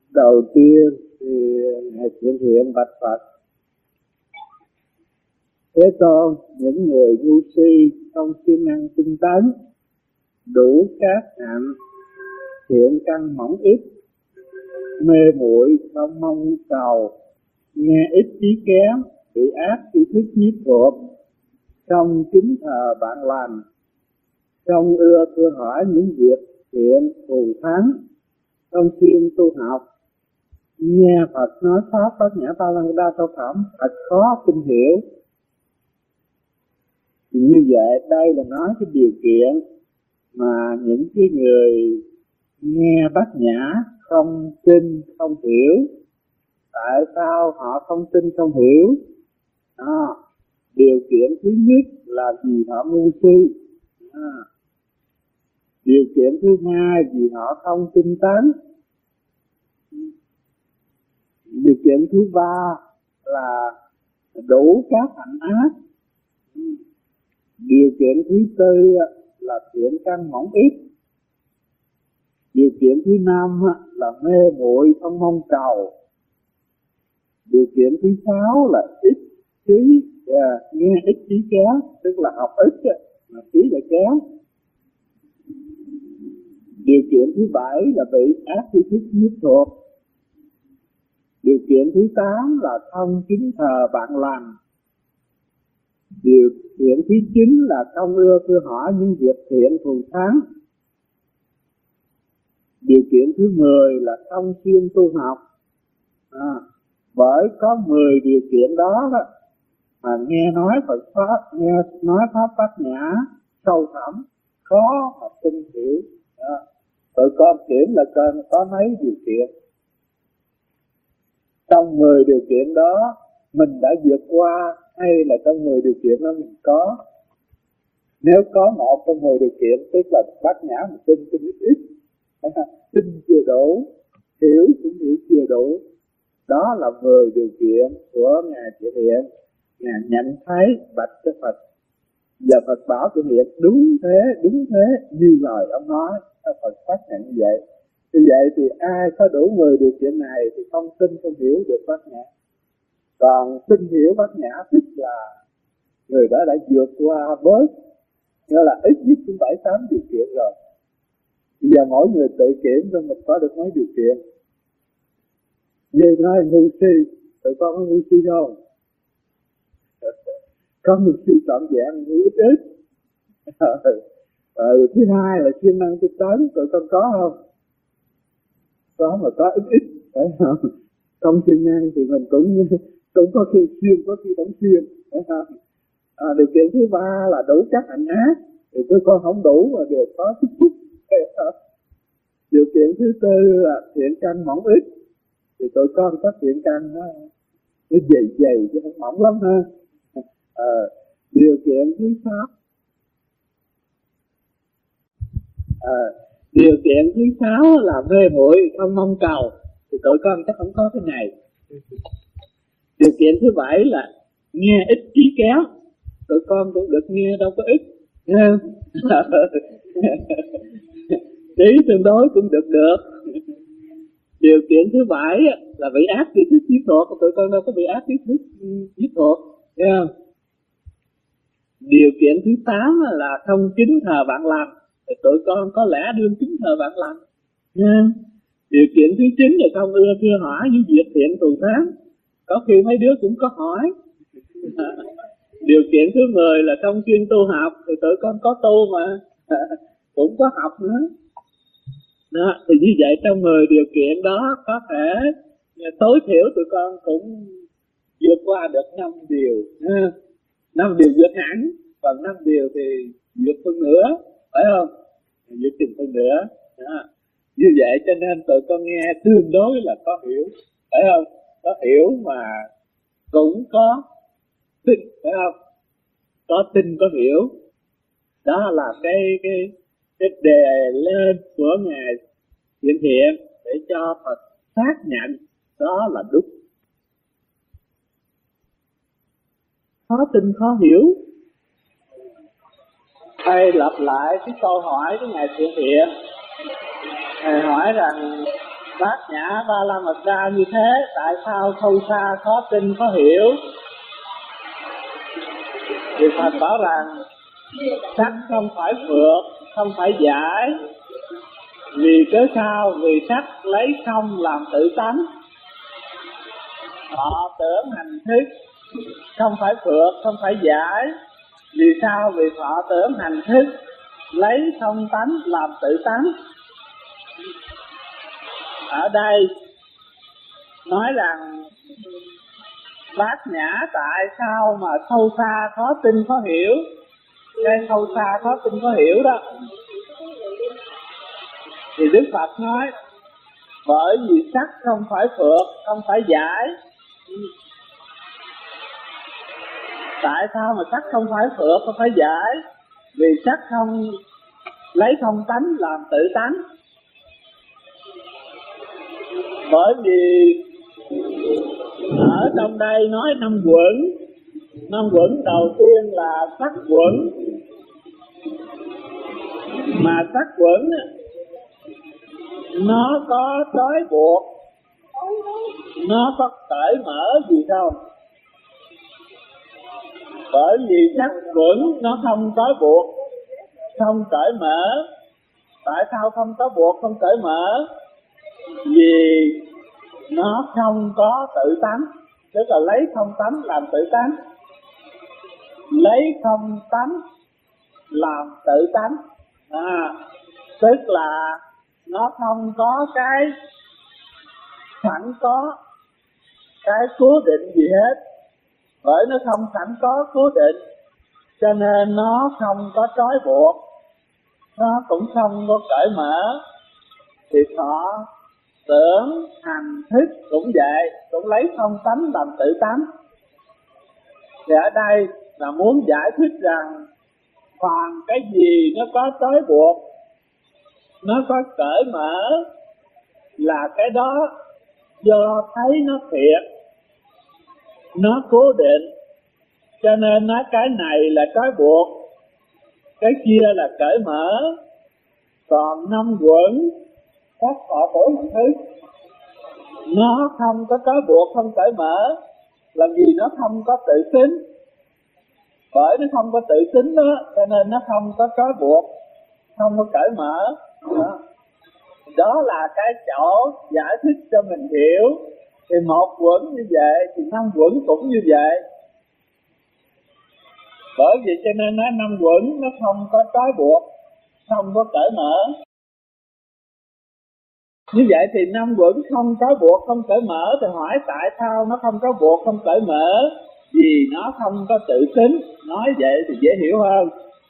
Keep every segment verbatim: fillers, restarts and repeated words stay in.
Đầu tiên thì Ngài Thiện Hiện bạch Phật: Thế Tôn, những người ngu si không siêng năng tinh tấn, đủ các hạnh, thiện căn mỏng ít, mê muội không mong cầu, nghe ít trí kém, bị ác tri thức nhiếp thuộc, không kính thờ bạn lành, không ưa thưa hỏi những việc thiện thù thắng, không siêng tu học, nghe Phật nói pháp bát nhã ba la đa câu phẩm thật khó tin hiểu. Thì như vậy đây là nói cái điều kiện mà những cái người nghe bát nhã không tin không hiểu. Tại sao họ không tin không hiểu? À, điều kiện thứ nhất là vì họ ngu si. À, điều kiện thứ hai vì họ không tinh tấn. Điều kiện thứ ba là đủ các hạnh ác. Điều kiện thứ tư là thiện căn mỏng ít. Điều kiện thứ năm là mê muội không mong cầu. Điều kiện thứ sáu là ít trí, à, nghe ít trí kéo, tức là học ít mà trí lại kéo. Điều kiện thứ bảy là bị ác tri thức nhiếp thuộc. Điều kiện thứ tám là không kính thờ bạn lành. Điều kiện thứ chín là không ưa thưa hỏi những việc thiện thù thắng. Điều kiện thứ mười là không siêng tu học. À, bởi có mười điều kiện đó, đó mà nghe nói Phật pháp, nghe nói pháp bát nhã sâu thẳm, khó mà tin hiểu. À, tụi con kiểm là con có mấy điều kiện. Trong mười điều kiện đó mình đã vượt qua, hay là trong mười điều kiện đó mình có? Nếu có một trong mười điều kiện tức là bát nhã mình tin tin ít ít, tin chưa đủ, hiểu cũng hiểu chưa đủ. Đó là mười điều kiện của Ngài Thiện Hiện. Ngài nhận thấy bạch cho Phật, và Phật bảo Thiện Hiện đúng thế, đúng thế như lời ông nói. Phật xác nhận như vậy. Như vậy thì ai có đủ mười điều kiện này thì không tin không hiểu được bát nhã. Còn tin hiểu bát nhã tức là người đó đã vượt qua bớt, nghĩa là ít nhất cũng bảy tám điều kiện rồi. Bây giờ mỗi người tự kiểm cho mình có được mấy điều kiện. Như nói ngu si, tụi con có ngu si không? Có ngu si trọn vẹn, ngu ít ít. Ờ, thứ hai là siêng năng tinh tấn, tụi con có không? Có mà có ít ít, phải không? Không siêng năng thì mình cũng cũng có khi siêng, có khi không siêng, phải không? À, điều kiện thứ ba là đủ các hạnh ác, thì tụi con không đủ mà đều có chút chút. Điều kiện thứ tư là thiện căn mỏng ít, thì tụi con có thiện căn nó nó dày dày chứ không mỏng lắm ha. À, điều kiện thứ sáu à, điều kiện thứ sáu là mê muội không mong cầu, thì tụi con chắc không có cái này. Điều kiện thứ bảy là nghe ít trí kéo, tụi con cũng được nghe đâu có ít, nghe trí tương đối cũng được được. Điều kiện thứ bảy là bị ác tri thức nhiếp thuộc, tụi con đâu có bị ác tri thức nhiếp thuộc, thấy không? Điều kiện thứ tám là không kính thờ bạn lành, thì tụi con có lẽ đương kính thờ bạn lành. Điều kiện thứ chín là không ưa thưa hỏi những việc thiện thù thắng, có khi mấy đứa cũng có hỏi. Điều kiện thứ mười là không chuyên tu học, thì tụi con có tu mà cũng có học nữa. Đó, thì như vậy trong mười điều kiện đó có thể tối thiểu tụi con cũng vượt qua được năm điều. Năm điều vượt hẳn, còn năm điều thì vượt phân nửa, phải không? Vượt chừng phân nửa. Đó. Như vậy cho nên tụi con nghe tương đối là có hiểu, phải không? Có hiểu mà cũng có tin, phải không? Có tin có hiểu. Đó là cái cái cái đề lên của Ngài Thiện Hiện để cho Phật xác nhận đó là đúng. Khó tin khó hiểu. Thầy lặp lại cái câu hỏi của Ngài Thiện Hiện. Thầy hỏi rằng Bát nhã ba la mật đa như thế, tại sao sâu xa khó tin khó hiểu? Thì Phật bảo rằng sắc không phải phược, không phải giải. Vì cớ sao? Vì sắc lấy không làm tự tánh. Họ tưởng hành thức không phải phược, không phải giải. Vì sao? Vì họ tưởng hành thức lấy không tánh làm tự tánh. Ở đây nói rằng bát nhã tại sao mà sâu xa khó tin khó hiểu. Cái sâu xa khó tin khó hiểu đó thì Đức Phật nói bởi vì sắc không phải phược, không phải giải. Tại sao mà sắc không phải phược, không phải giải? Vì sắc không lấy không tánh làm tự tánh. Bởi vì ở trong đây nói năm quẩn. Năm quẩn đầu tiên là sắc quẩn. Mà sắc quẩn nó có trói buộc, nó có cởi mở gì đâu. Bởi vì sắc quẩn nó không trói buộc, không cởi mở. Tại sao không có buộc, không cởi mở? Vì nó không có tự tánh, tức là lấy không tánh làm tự tánh. Lấy không tánh làm tự tánh à, tức là nó không có cái sẵn có, cái cố định gì hết. Bởi nó không sẵn có cố định, cho nên nó không có trói buộc, nó cũng không có cởi mở. Thì họ tưởng hành thức cũng vậy, cũng lấy không tánh làm tự tánh. Thì ở đây là muốn giải thích rằng phàm cái gì nó có trói buộc, nó có cởi mở là cái đó do thấy nó thiệt, nó cố định, cho nên nói cái này là trói buộc, cái kia là cởi mở. Còn năm quẩn các họ tưởng hành thức nó không có trói buộc, không cởi mở, làm gì nó không có tự tính. Bởi nó không có tự tính đó, cho nên nó không có trói buộc, không có cởi mở đó. Đó là cái chỗ giải thích cho mình hiểu. Thì một quẩn như vậy thì năm quẩn cũng như vậy. Bởi vì cho nên nói năm quẩn nó không có trói buộc, không có cởi mở. Như vậy thì năm quẩn không trói buộc, không cởi mở. Thì hỏi tại sao nó không trói buộc, không cởi mở? Vì nó không có tự tính. Nói vậy thì dễ hiểu hơn.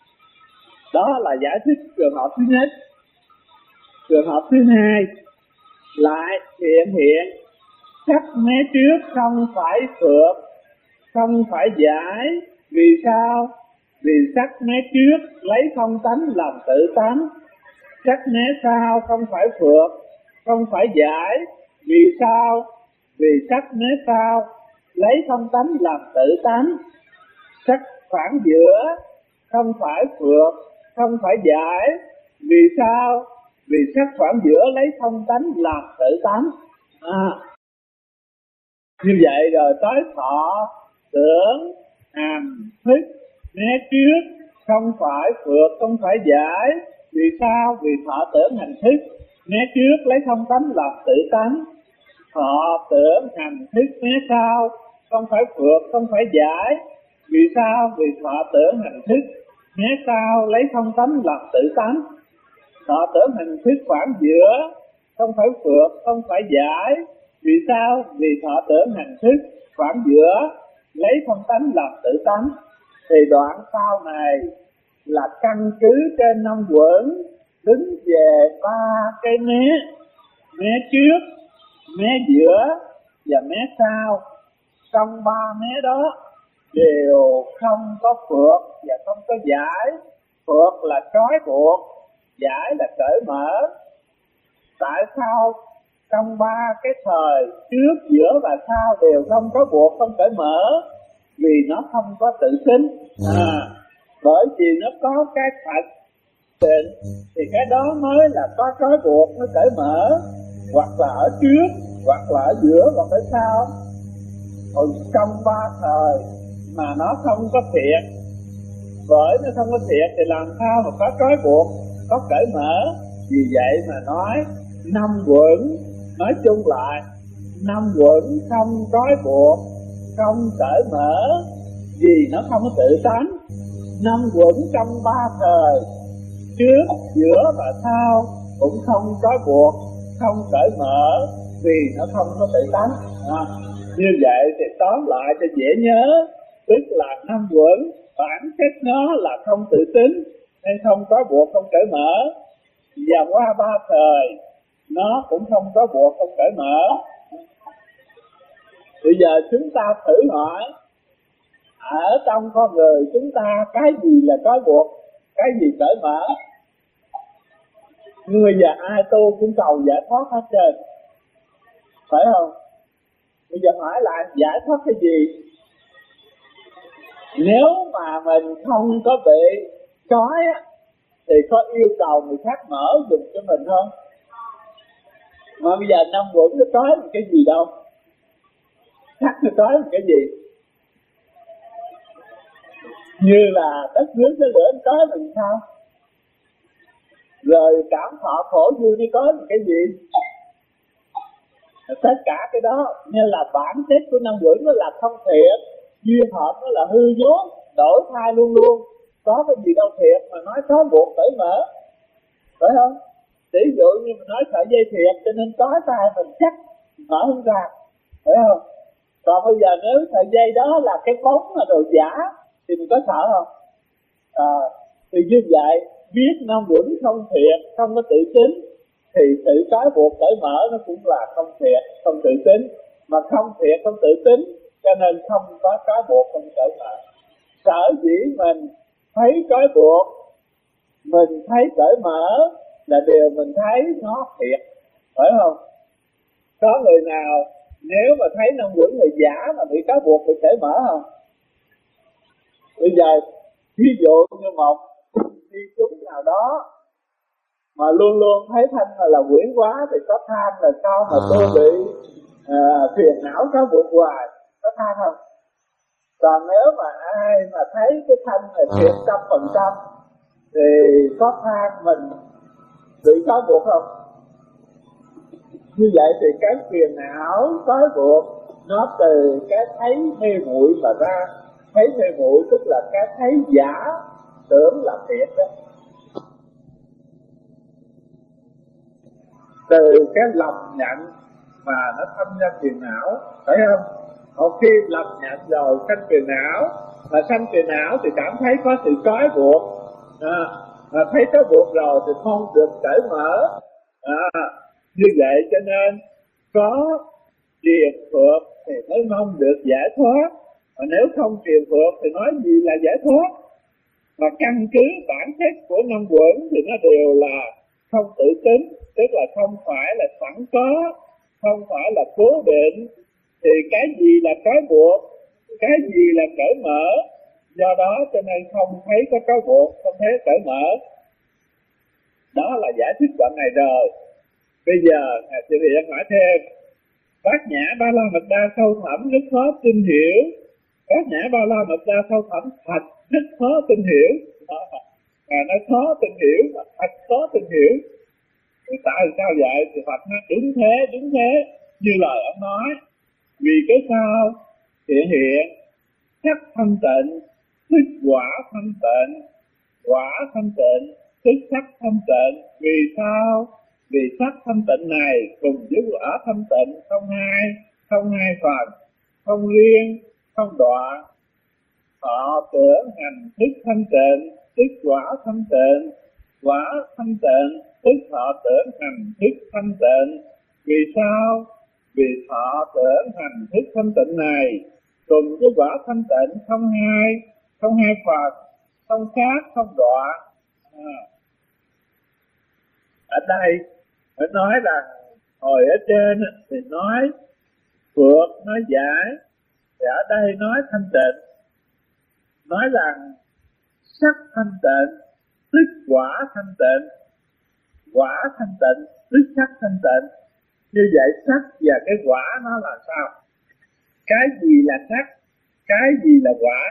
Đó là giải thích trường hợp thứ nhất. Trường hợp thứ hai lại hiện hiện sắc mé trước không phải phược, không phải giải. Vì sao? Vì sắc mé trước lấy không tánh làm tự tánh. Sắc mé sau không phải phược, không phải giải. Vì sao? Vì sắc mé sau lấy không tánh làm tự tánh. Sắc khoảng giữa không phải phược, không phải giải. Vì sao? Vì sắc khoảng giữa lấy không tánh làm tự tánh à. Như vậy rồi tới thọ tưởng hành thức mé trước không phải phược, không phải giải. Vì sao? Vì thọ tưởng hành thức mé trước lấy không tánh làm tự tánh. Thọ tưởng hành thức mé sau không phải phược, không phải giải. Vì sao? Vì thọ tưởng hành thức mé sau lấy không tánh làm tự tánh. Thọ tưởng hành thức khoảng giữa không phải phược, không phải giải. Vì sao? Vì thọ tưởng hành thức khoảng giữa lấy không tánh làm tự tánh. Thì đoạn sau này là căn cứ trên năm quẩn, đứng về ba cái mé, mé trước, mé giữa và mé sau. Trong ba mé đó đều không có phược và không có giải. Phược là trói buộc, giải là cởi mở. Tại sao trong ba cái thời trước, giữa và sau đều không có buộc, không cởi mở? Vì nó không có tự tính à, bởi vì nó có cái thật định thì cái đó mới là có trói buộc, mới cởi mở. hoặc là ở trước, hoặc là ở giữa, hoặc ở sau. Còn trong ba thời mà nó không có thiệt, bởi nó không có thiệt thì làm sao mà có trói buộc, có cởi mở. Vì vậy mà nói năm quẩn, nói chung lại năm quẩn không trói buộc, không cởi mở, vì nó không có tự tánh. Năm quẩn trong ba thời, trước, giữa và sau cũng không trói buộc, không cởi mở, vì nó không có tự tánh. À, như vậy thì tóm lại cho dễ nhớ, tức là năm quẩn bản chất nó là không tự tính, nên không trói buộc, không cởi mở. Và qua ba thời nó cũng không trói buộc, không cởi mở. Bây giờ chúng ta thử hỏi, ở trong con người chúng ta cái gì là trói buộc, cái gì cởi mở? Nhưng bây giờ ai tu cũng cầu giải thoát hết trơn, phải không? Bây giờ hỏi lại giải thoát cái gì? Nếu mà mình không có bị trói thì có yêu cầu người khác mở dùng cho mình không? Mà bây giờ năm quẩn nó trói một cái gì đâu, chắc nó trói một cái gì? Như là đất nước nó lửa nó trói mình sao? Rồi cảm thọ khổ vui nó trói một cái gì? Tất cả cái đó như là bản chất của năm quẩn nó là không thiện, duyên hợp nó là hư vốn, đổi thay luôn luôn. Có cái gì đâu thiệt mà nói trói buộc cởi mở, phải không? Ví dụ như mình nói sợi dây thiệt cho nên trói tay mình chắc mở không ra, phải không? Còn bây giờ nếu sợi dây đó là cái bóng là đồ giả thì mình có sợ không? À, thì như vậy biết năm quẩn không thiệt, không có tự tính, thì tự trói buộc cởi mở nó cũng là không thiệt, không tự tính. Mà không thiệt, không tự tính cho nên không có trói buộc, không cởi mở. Sở dĩ mình thấy trói buộc, mình thấy cởi mở là điều mình thấy nó thiệt, phải không? Có người nào nếu mà thấy năm quẩn là giả mà bị trói buộc, bị cởi mở không? Bây giờ ví dụ như một đi chúng nào đó mà luôn luôn thấy thanh là quyển quá thì có than là sao mà tôi bị à, phiền não trói buộc hoài, có than không? Còn nếu mà ai mà thấy cái thanh là thiệt trăm phần trăm thì có than mình bị trói buộc không? Như vậy thì cái phiền não trói buộc nó từ cái thấy mê muội mà ra. Thấy mê muội tức là cái thấy giả, tưởng là thiệt đó. Từ cái lầm nhận mà nó thâm ra phiền não, phải không? Một khi lầm nhận rồi sanh phiền não, mà sanh phiền não thì cảm thấy có sự trói buộc, à, mà thấy trói buộc rồi thì không được cởi mở. À, như vậy cho nên có triền phược thì mới mong được giải thoát, mà nếu không triền phược thì nói gì là giải thoát? Mà căn cứ bản chất của năm quẩn thì nó đều là không tự tính, tức là không phải là sẵn có, không phải là cố định. Thì cái gì là trói buộc, cái gì là cởi mở, do đó cho nên không thấy có trói buộc, không thấy cởi mở. Đó là giải thích đoạn này rồi. Bây giờ Ngài Sư Hiện hỏi thêm, Bát Nhã Ba La Mật Đa sâu thẳm rất khó tin hiểu. Bát Nhã Ba La Mật Đa sâu thẳm thật rất khó tin hiểu. Mà nó khó tin hiểu, mà thật khó tin hiểu. Thì tại sao vậy? Thì Phật nói đúng thế, đúng thế, như lời ông nói. Vì cái sao hiện hiện sắc thanh tịnh, tức quả thanh tịnh, quả thanh tịnh, tức sắc thanh tịnh. Vì sao? Vì sắc thanh tịnh này cùng với quả thanh tịnh không hai, không hai phần, không riêng, không đoạn. Họ tưởng hành thức thanh tịnh, tức quả thanh tịnh, quả thanh tịnh, tức họ tưởng hành thức thanh tịnh. Vì sao? Vì họ tưởng hành thức thanh tịnh này cùng với quả thanh tịnh không hai, không hai phần, không khác, không đoạn. À. Ở đây phải nói rằng hồi ở trên thì nói phược, nói giải, thì ở đây nói thanh tịnh, nói rằng sắc thanh tịnh, tức quả thanh tịnh, quả thanh tịnh, tức sắc thanh tịnh. Như vậy sắc và cái quả nó là sao? Cái gì là sắc? Cái gì là quả?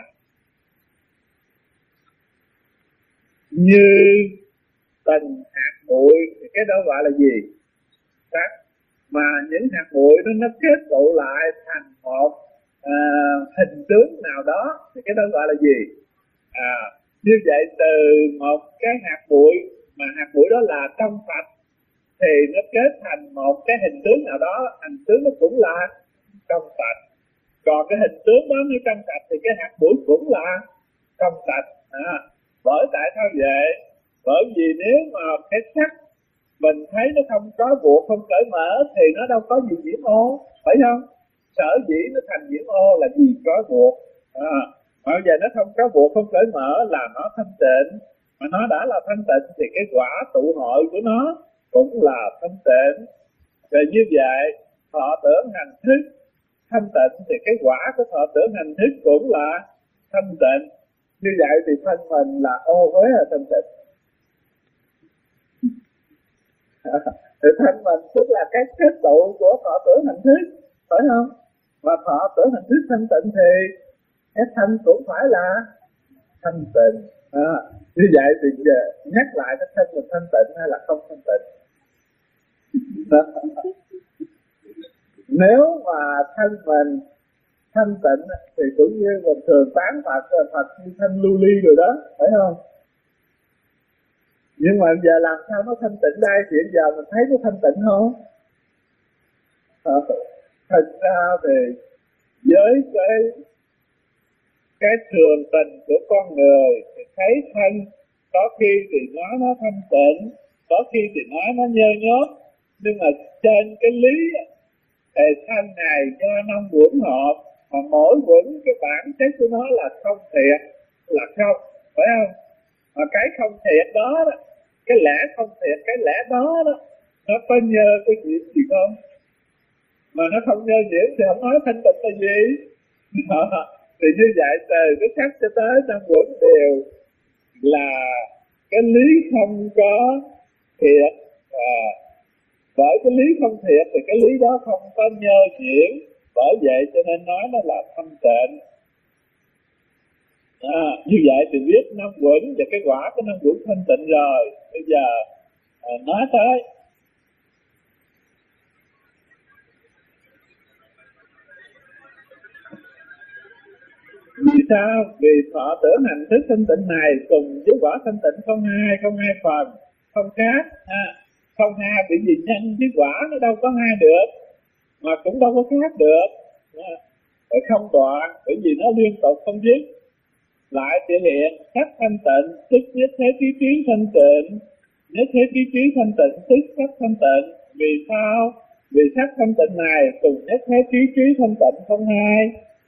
Như từng hạt bụi thì cái đó gọi là gì? Sắc. Mà những hạt bụi đó nó kết tụ lại thành một à, hình tướng nào đó thì cái đó gọi là gì? À, như vậy từ một cái hạt bụi mà hạt bụi đó là trong sạch thì nó kết thành một cái hình tướng nào đó, hình tướng nó cũng là trong sạch. Còn cái hình tướng đó nó trong sạch thì cái hạt bụi cũng là trong sạch. À, bởi tại sao vậy? Bởi vì nếu mà cái sắc mình thấy nó không có buộc, không cởi mở thì nó đâu có gì nhiễm ô, phải không? Sở dĩ nó thành nhiễm ô là vì có buộc. À, bây giờ nó không có buộc, không cởi mở là nó thanh tịnh. Mà nó đã là thanh tịnh thì cái quả tụ hội của nó cũng là thanh tịnh. Và như vậy thọ tưởng hành thức thanh tịnh thì cái quả của thọ tưởng hành thức cũng là thanh tịnh. Như vậy thì thân mình là ô uế là thanh tịnh. Thì thân mình tức là cái kết tụ của thọ tưởng hành thức, phải không? Và thọ tưởng hành thức thanh tịnh thì cái thân cũng phải là thanh tịnh. À, như vậy thì nhắc lại cái thân mình thanh tịnh hay là không thanh tịnh? Nếu mà thân mình thanh tịnh thì cũng như mình thường tán Phật, Phật như thanh lưu ly rồi đó, phải không? Nhưng mà giờ làm sao nó thanh tịnh đây? Hiện giờ mình thấy nó thanh tịnh không? À, thật ra thì với cái cái thường tình của con người thì thấy thân có khi thì nói nó thanh tịnh, có khi thì nói nó nhơ nhớp, nhưng mà trên cái lý thì thân này do năm quẩn hợp, mà mỗi quẩn cái bản chất của nó là không thiệt, là không, phải không? Mà cái không thiệt đó, đó cái lẽ không thiệt, cái lẽ đó đó nó có nhơ cái chuyện gì không? Mà nó không nhơ nhiễm thì không nói thanh tịnh là gì? Thì như vậy từ cái sắc cho tới năm quẩn đều là cái lý không có thiệt. À, bởi cái lý không thiệt thì cái lý đó không có nhơ nhiễm, bởi vậy cho nên nói nó là thanh tịnh. À, như vậy thì biết năm quẩn và cái quả của năm quẩn thanh tịnh rồi. Bây giờ à, nói tới vì sao? Vì thọ tưởng hành thức thanh tịnh này cùng với quả thanh tịnh không hai, không hai phần, không khác. À, không hai vì vì nhân với quả nó đâu có hai được, mà cũng đâu có khác được. À, phải không đoạn, bởi vì nó liên tục không dứt. Lại thể hiện sắc thanh tịnh tức nhất thế trí trí thanh tịnh, nhất thế trí trí thanh tịnh tức sắc thanh tịnh. Vì sao? Vì sắc thanh tịnh này cùng nhất thế trí trí thanh tịnh không hai,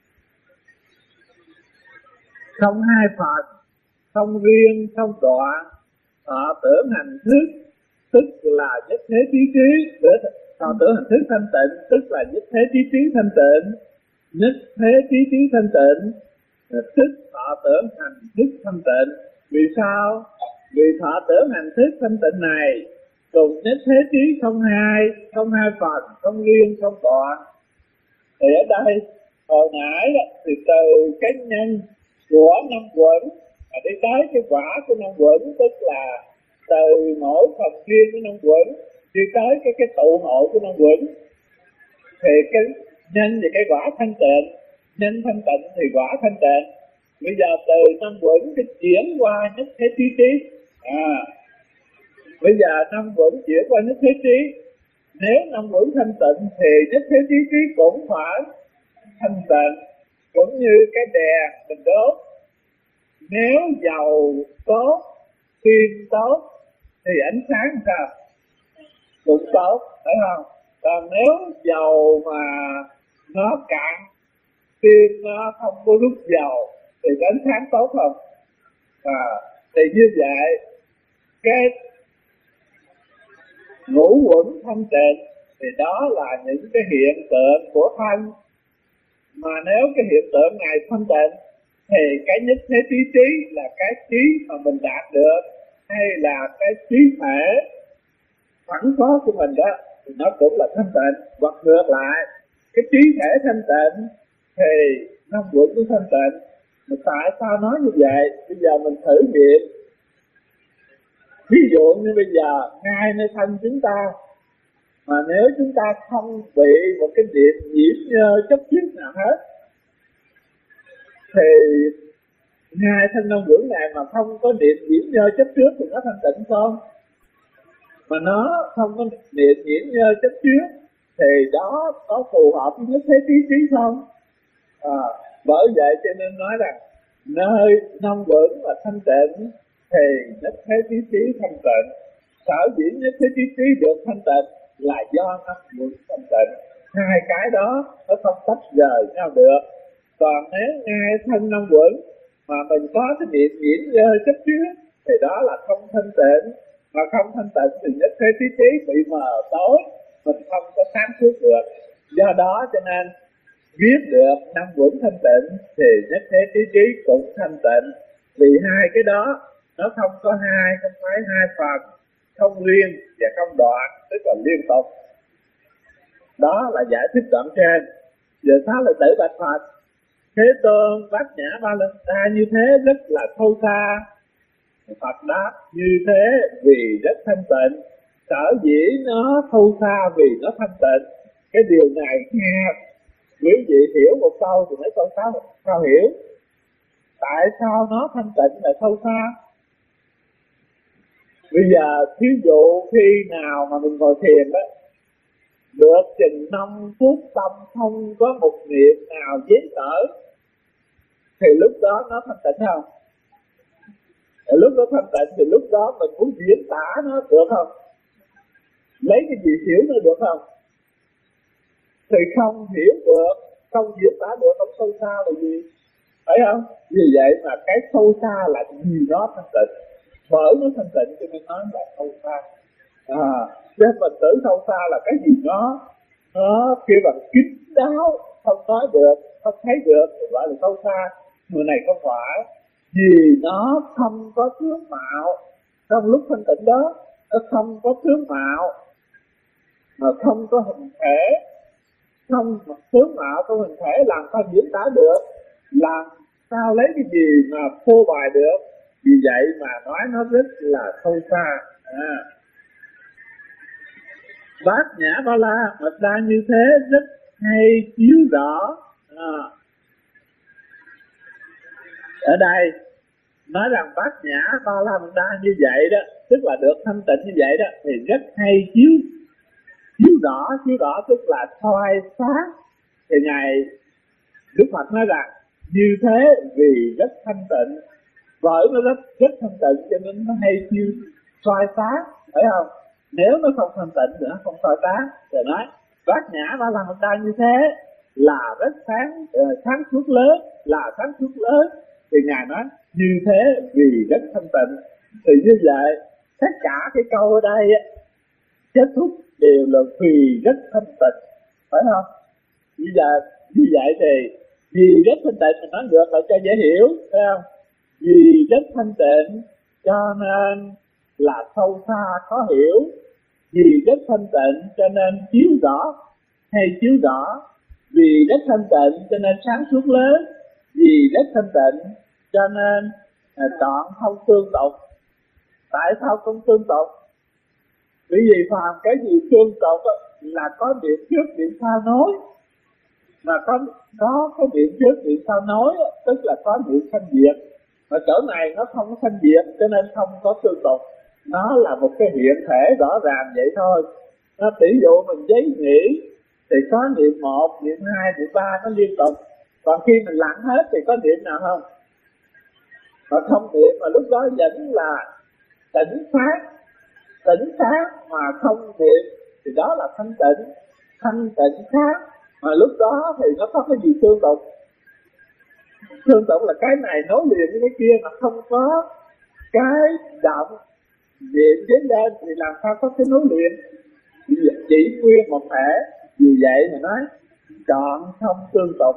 không hai phần, không riêng, không đoạn. Thọ tưởng hành thức tức là nhất thế trí trí, thọ tưởng hành thức thanh tịnh tức là nhất thế trí trí thanh tịnh, nhất thế trí trí thanh tịnh tức thọ tưởng hành thức thanh tịnh. Vì sao? Vì thọ tưởng hành thức thanh tịnh này cùng nhất thế trí không hai, không hai phần, không riêng, không đoạn. Thì ở đây hồi nãy thì từ cái nhân của năm quẩn mà đi tới cái quả của năm quẩn, tức là từ mỗi phần riêng của năm quẩn đi tới cái cái tụ hội của năm quẩn, thì cái nhân và cái quả thanh tịnh, nhân thanh tịnh thì quả thanh tịnh. Bây giờ từ năm quẩn cái chuyển qua nhất thế trí trí. À, bây giờ năm quẩn chuyển qua nhất thế trí. Nếu năm quẩn thanh tịnh thì nhất thế trí trí cũng phải thanh tịnh, cũng như cái đè mình đốt. Nếu dầu tốt, pin tốt thì ánh sáng sao? Cũng tốt, phải không? Còn nếu dầu mà nó cạn, pin nó không có lúc dầu thì ánh sáng tốt không? À, thì như vậy cái ngũ quẩn thanh tịnh thì đó là những cái hiện tượng của thân. Mà nếu cái hiện tượng này thanh tịnh thì cái nhất thế trí trí là cái trí mà mình đạt được, hay là cái trí thể sẵn có của mình đó thì nó cũng là thanh tịnh. Hoặc ngược lại, cái trí thể thanh tịnh thì năm quẩn cũng thanh tịnh. Mà tại sao nói như vậy? Bây giờ mình thử nghiệm. Ví dụ như bây giờ ngay nơi thân chúng ta, mà nếu chúng ta không bị một cái điện nhiễm nhơ chấp trước nào hết, thì ngay thân năm quẩn này mà không có điện nhiễm nhơ chấp trước thì nó thanh tịnh không? Mà nó không có điện nhiễm nhơ chấp trước thì đó có phù hợp với nhất thế trí trí không? À, bởi vậy cho nên nói rằng nơi năm quẩn là thanh tịnh thì nhất thế trí trí thanh tịnh. Sở dĩ nhất thế trí trí được thanh tịnh là do năm quẩn thanh tịnh. Hai cái đó nó không tách rời nhau được. Còn nếu ngay thân năm quẩn mà mình có cái điện nhiễm nhơ chấp trước thì đó là không thanh tịnh. Mà không thanh tịnh thì nhất thế trí trí bị mờ tối, mình không có sáng suốt được. Do đó cho nên biết được năm quẩn thanh tịnh thì nhất thế trí trí cũng thanh tịnh. Vì hai cái đó nó không có hai, không phải hai phần, không liên và không đoạn, tức là liên tục. Đó là giải thích đoạn trên. Giờ sao lại tử bạch Phật? Thế Tôn Bát Nhã Ba Lần Đa như thế rất là sâu xa. Phật đáp như thế vì rất thanh tịnh. Sở dĩ nó sâu xa vì nó thanh tịnh. Cái điều này nghe quý vị hiểu một câu thì mới sâu xa một câu hiểu. Tại sao nó thanh tịnh là sâu xa? Bây giờ thí dụ khi nào mà mình ngồi thiền đó, được chừng năm phút tâm không có một niệm nào dấy cỡ, thì lúc đó nó thanh tịnh không? Ở lúc đó thanh tịnh thì lúc đó mình muốn diễn tả nó được không? Lấy cái gì hiểu nó được không? Thì không hiểu được, không diễn tả được, không sâu xa là gì? Phải không? Vì vậy mà cái sâu xa là gì đó thanh tịnh. Bởi nó thanh tịnh cho nên nói là sâu xa. À, chứ mình tưởng sâu xa là cái gì đó nó kêu bằng kín đáo, không nói được, không thấy được, thì gọi là sâu xa. Người này không phải. Vì nó không có tướng mạo. Trong lúc thanh tịnh đó, nó không có tướng mạo, mà không có hình thể. Không tướng mạo, không hình thể làm sao diễn tả được, làm sao lấy cái gì mà phô bày được. Vì vậy mà nói nó rất là sâu xa. À. Bát Nhã Ba La Mật Đa như thế rất hay chiếu rõ. À. Ở đây nói rằng Bát Nhã Ba La Mật Đa như vậy đó, tức là được thanh tịnh như vậy đó, thì rất hay chiếu chiếu rõ, chiếu rõ tức là soi sáng. Thì ngài Đức Phật nói rằng như thế vì rất thanh tịnh, bởi nó rất rất thanh tịnh cho nên nó hay chiếu soi sáng, phải không? Nếu nó không thanh tịnh nữa, không soi sáng, rồi nói Bát Nhã Ba La Mật Đa như thế là rất sáng, sáng suốt lớn, là sáng suốt lớn. Thì ngài nói như thế vì rất thanh tịnh. Thì như vậy tất cả cái câu ở đây kết thúc đều là vì rất thanh tịnh, phải không? Bây giờ như vậy thì vì rất thanh tịnh mình nói được là cho dễ hiểu, phải không? Vì rất thanh tịnh cho nên là sâu xa khó hiểu. Vì rất thanh tịnh cho nên chiếu rõ hay chiếu rõ. Vì rất thanh tịnh cho nên sáng suốt lớn. Vì rất thanh tịnh cho nên à, chọn không tương tục. Tại sao không tương tục? Bởi vì phàm cái gì tương tục là có điện trước điện sau nối. Mà có, có cái điện trước điện sau nối tức là có điện sanh diệt. Mà chỗ này nó không có sanh diệt cho nên không có tương tục. Nó là một cái hiện thể rõ ràng vậy thôi. Nó tỷ dụ mình giấy nghĩ thì có niệm một, niệm hai, niệm ba nó liên tục. Còn khi mình lặng hết thì có niệm nào không? Mà không niệm mà lúc đó vẫn là tỉnh sáng. Tỉnh sáng mà không niệm thì đó là thanh tịnh. Thanh tịnh sáng mà lúc đó thì nó có cái gì tương tục? Tương tục là cái này nối liền với cái kia mà không có cái động niệm đến lên thì làm sao có cái nối liền? Chỉ nguyên một thể. Vì vậy mà nói chọn không tương tục.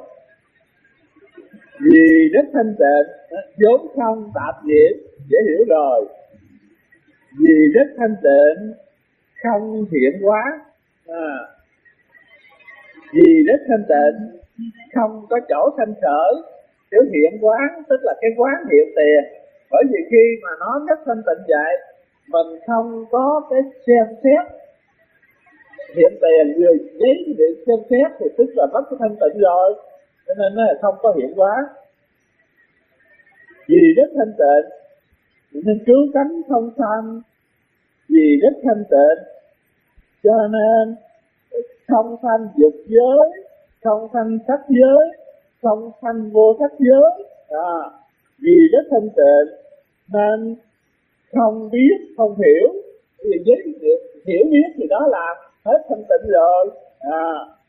Vì rất thanh tịnh, vốn không tạp nhiễm, dễ hiểu rồi. Vì rất thanh tịnh, không hiện hóa, À, vì đất thanh tịnh, không có chỗ sanh khởi. Chữ hiện quán tức là cái quán hiện tiền. Bởi vì khi mà nó rất thanh tịnh vậy, mình không có cái xem xét hiện tiền người giấy để xem xét thì tức là mất cái thanh tịnh rồi, cho nên nó là không có hiện quán. Vì rất thanh tịnh nên cứu cánh không sanh, vì rất thanh tịnh cho nên không sanh dục giới, không sanh sắc giới, không sanh vô sắc giới. À, vì rất thanh tịnh nên không biết không hiểu. Vì với hiểu biết thì đó là hết thanh tịnh rồi. À,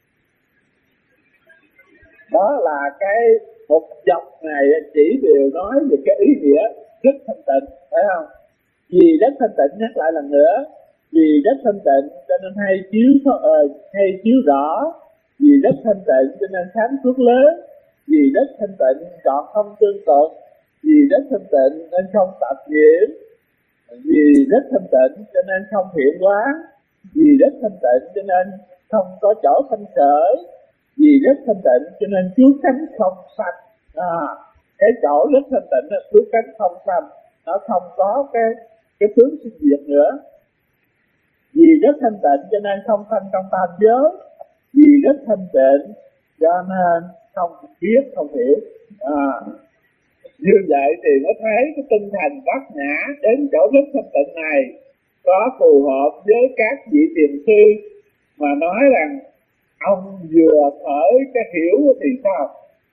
đó là cái một dòng này chỉ đều nói về cái ý nghĩa rất thanh tịnh, phải không? Vì rất thanh tịnh, nhắc lại lần nữa, vì rất thanh tịnh cho nên hay chiếu uh, hay chiếu rõ, vì rất thanh tịnh cho nên sáng suốt lớn, vì rất thanh tịnh chọn không tương tự, vì rất thanh tịnh nên không tạp nhiễm, vì rất thanh tịnh cho nên không hiện quán, vì rất thanh tịnh cho nên không có chỗ sanh khởi, vì rất thanh tịnh cho nên cứu cánh không sanh. À, cái chỗ rất thanh tịnh là cứu cánh không sanh, nó không có cái cái tướng sinh diệt nữa. Vì rất thanh tịnh cho nên không sanh trong tam giới, vì rất thanh tịnh cho nên không biết không hiểu. À, như vậy thì nó thấy cái tinh thần bát nhã đến chỗ rất thanh tịnh này có phù hợp với các vị thiền sư mà nói rằng ông vừa khởi cái hiểu thì sao?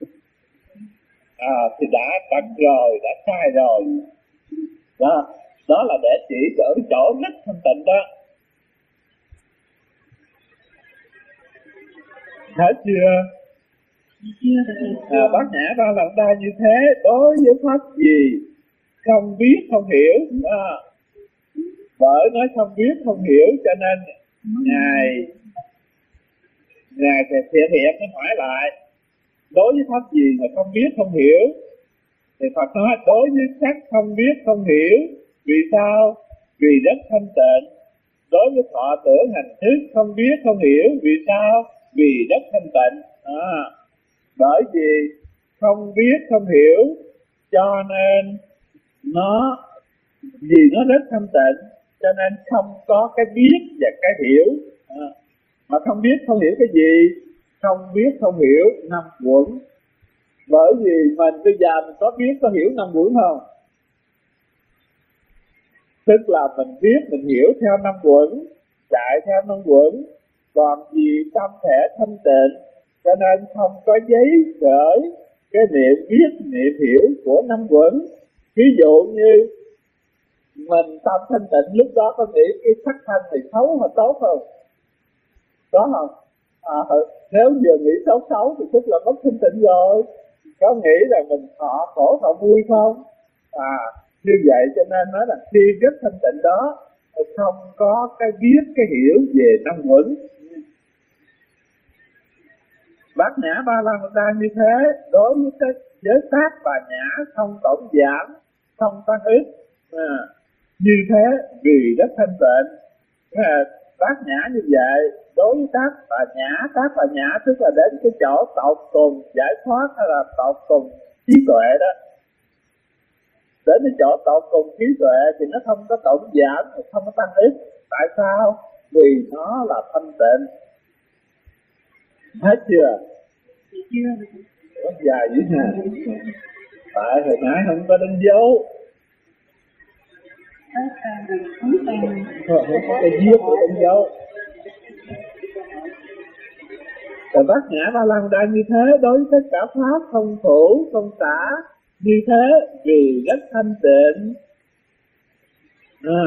À, thì đã tận rồi, đã sai rồi. Đó, đó là để chỉ ở chỗ rất thanh tịnh đó. Hết chưa? À, bát nhã ba lần đa như thế, đối với pháp gì không biết không hiểu. À, bởi nói không biết không hiểu cho nên ngài ngài sẽ thiện hiện nó hỏi lại, đối với pháp gì mà không biết không hiểu? Thì Phật nói đối với sắc không biết không hiểu. Vì sao? Vì rất thanh tịnh. Đối với thọ tưởng hành thức không biết không hiểu. Vì sao? Vì rất thanh tịnh. À, bởi vì không biết không hiểu cho nên nó vì nó rất thanh tịnh cho nên không có cái biết và cái hiểu. À, mà không biết không hiểu cái gì? Không biết không hiểu năm quẩn. Bởi vì mình bây giờ mình có biết có hiểu năm quẩn không? Tức là mình biết mình hiểu theo năm quẩn, chạy theo năm quẩn. Còn vì tâm thể thanh tịnh cho nên không có giấy khởi cái niệm biết niệm hiểu của năm quẩn. Ví dụ như mình tâm thanh tịnh lúc đó có nghĩ cái sắc thanh thì xấu hay tốt không? Có không? À, nếu vừa nghĩ xấu xấu thì tức là mất thanh tịnh rồi. Có nghĩ là mình thọ khổ thọ vui không? À, như vậy cho nên nói là khi rất thanh tịnh đó không có cái biết cái hiểu về năm quẩn. Bát nhã ba la mật đa như thế, đối với cái giới sát và nhã không tổn giảm, không tăng ít. À, như thế vì rất thanh tịnh. À, bát nhã như vậy đối với tác và nhã, tác và nhã tức là đến cái chỗ tột cùng giải thoát hay là tột cùng trí tuệ đó. Đến cái chỗ tột cùng trí tuệ thì nó không có tổn giảm, không có tăng ít. Tại sao? Vì nó là thanh tịnh. Hết chưa? Chưa. Có dài dữ nè. Tại hồi nãy không có đánh dấu. Không có cái viết của đánh dấu. Rồi bát nhã ba la mật đa như thế, đối với tất cả pháp không thủ không xả như thế vì rất thanh tịnh. À,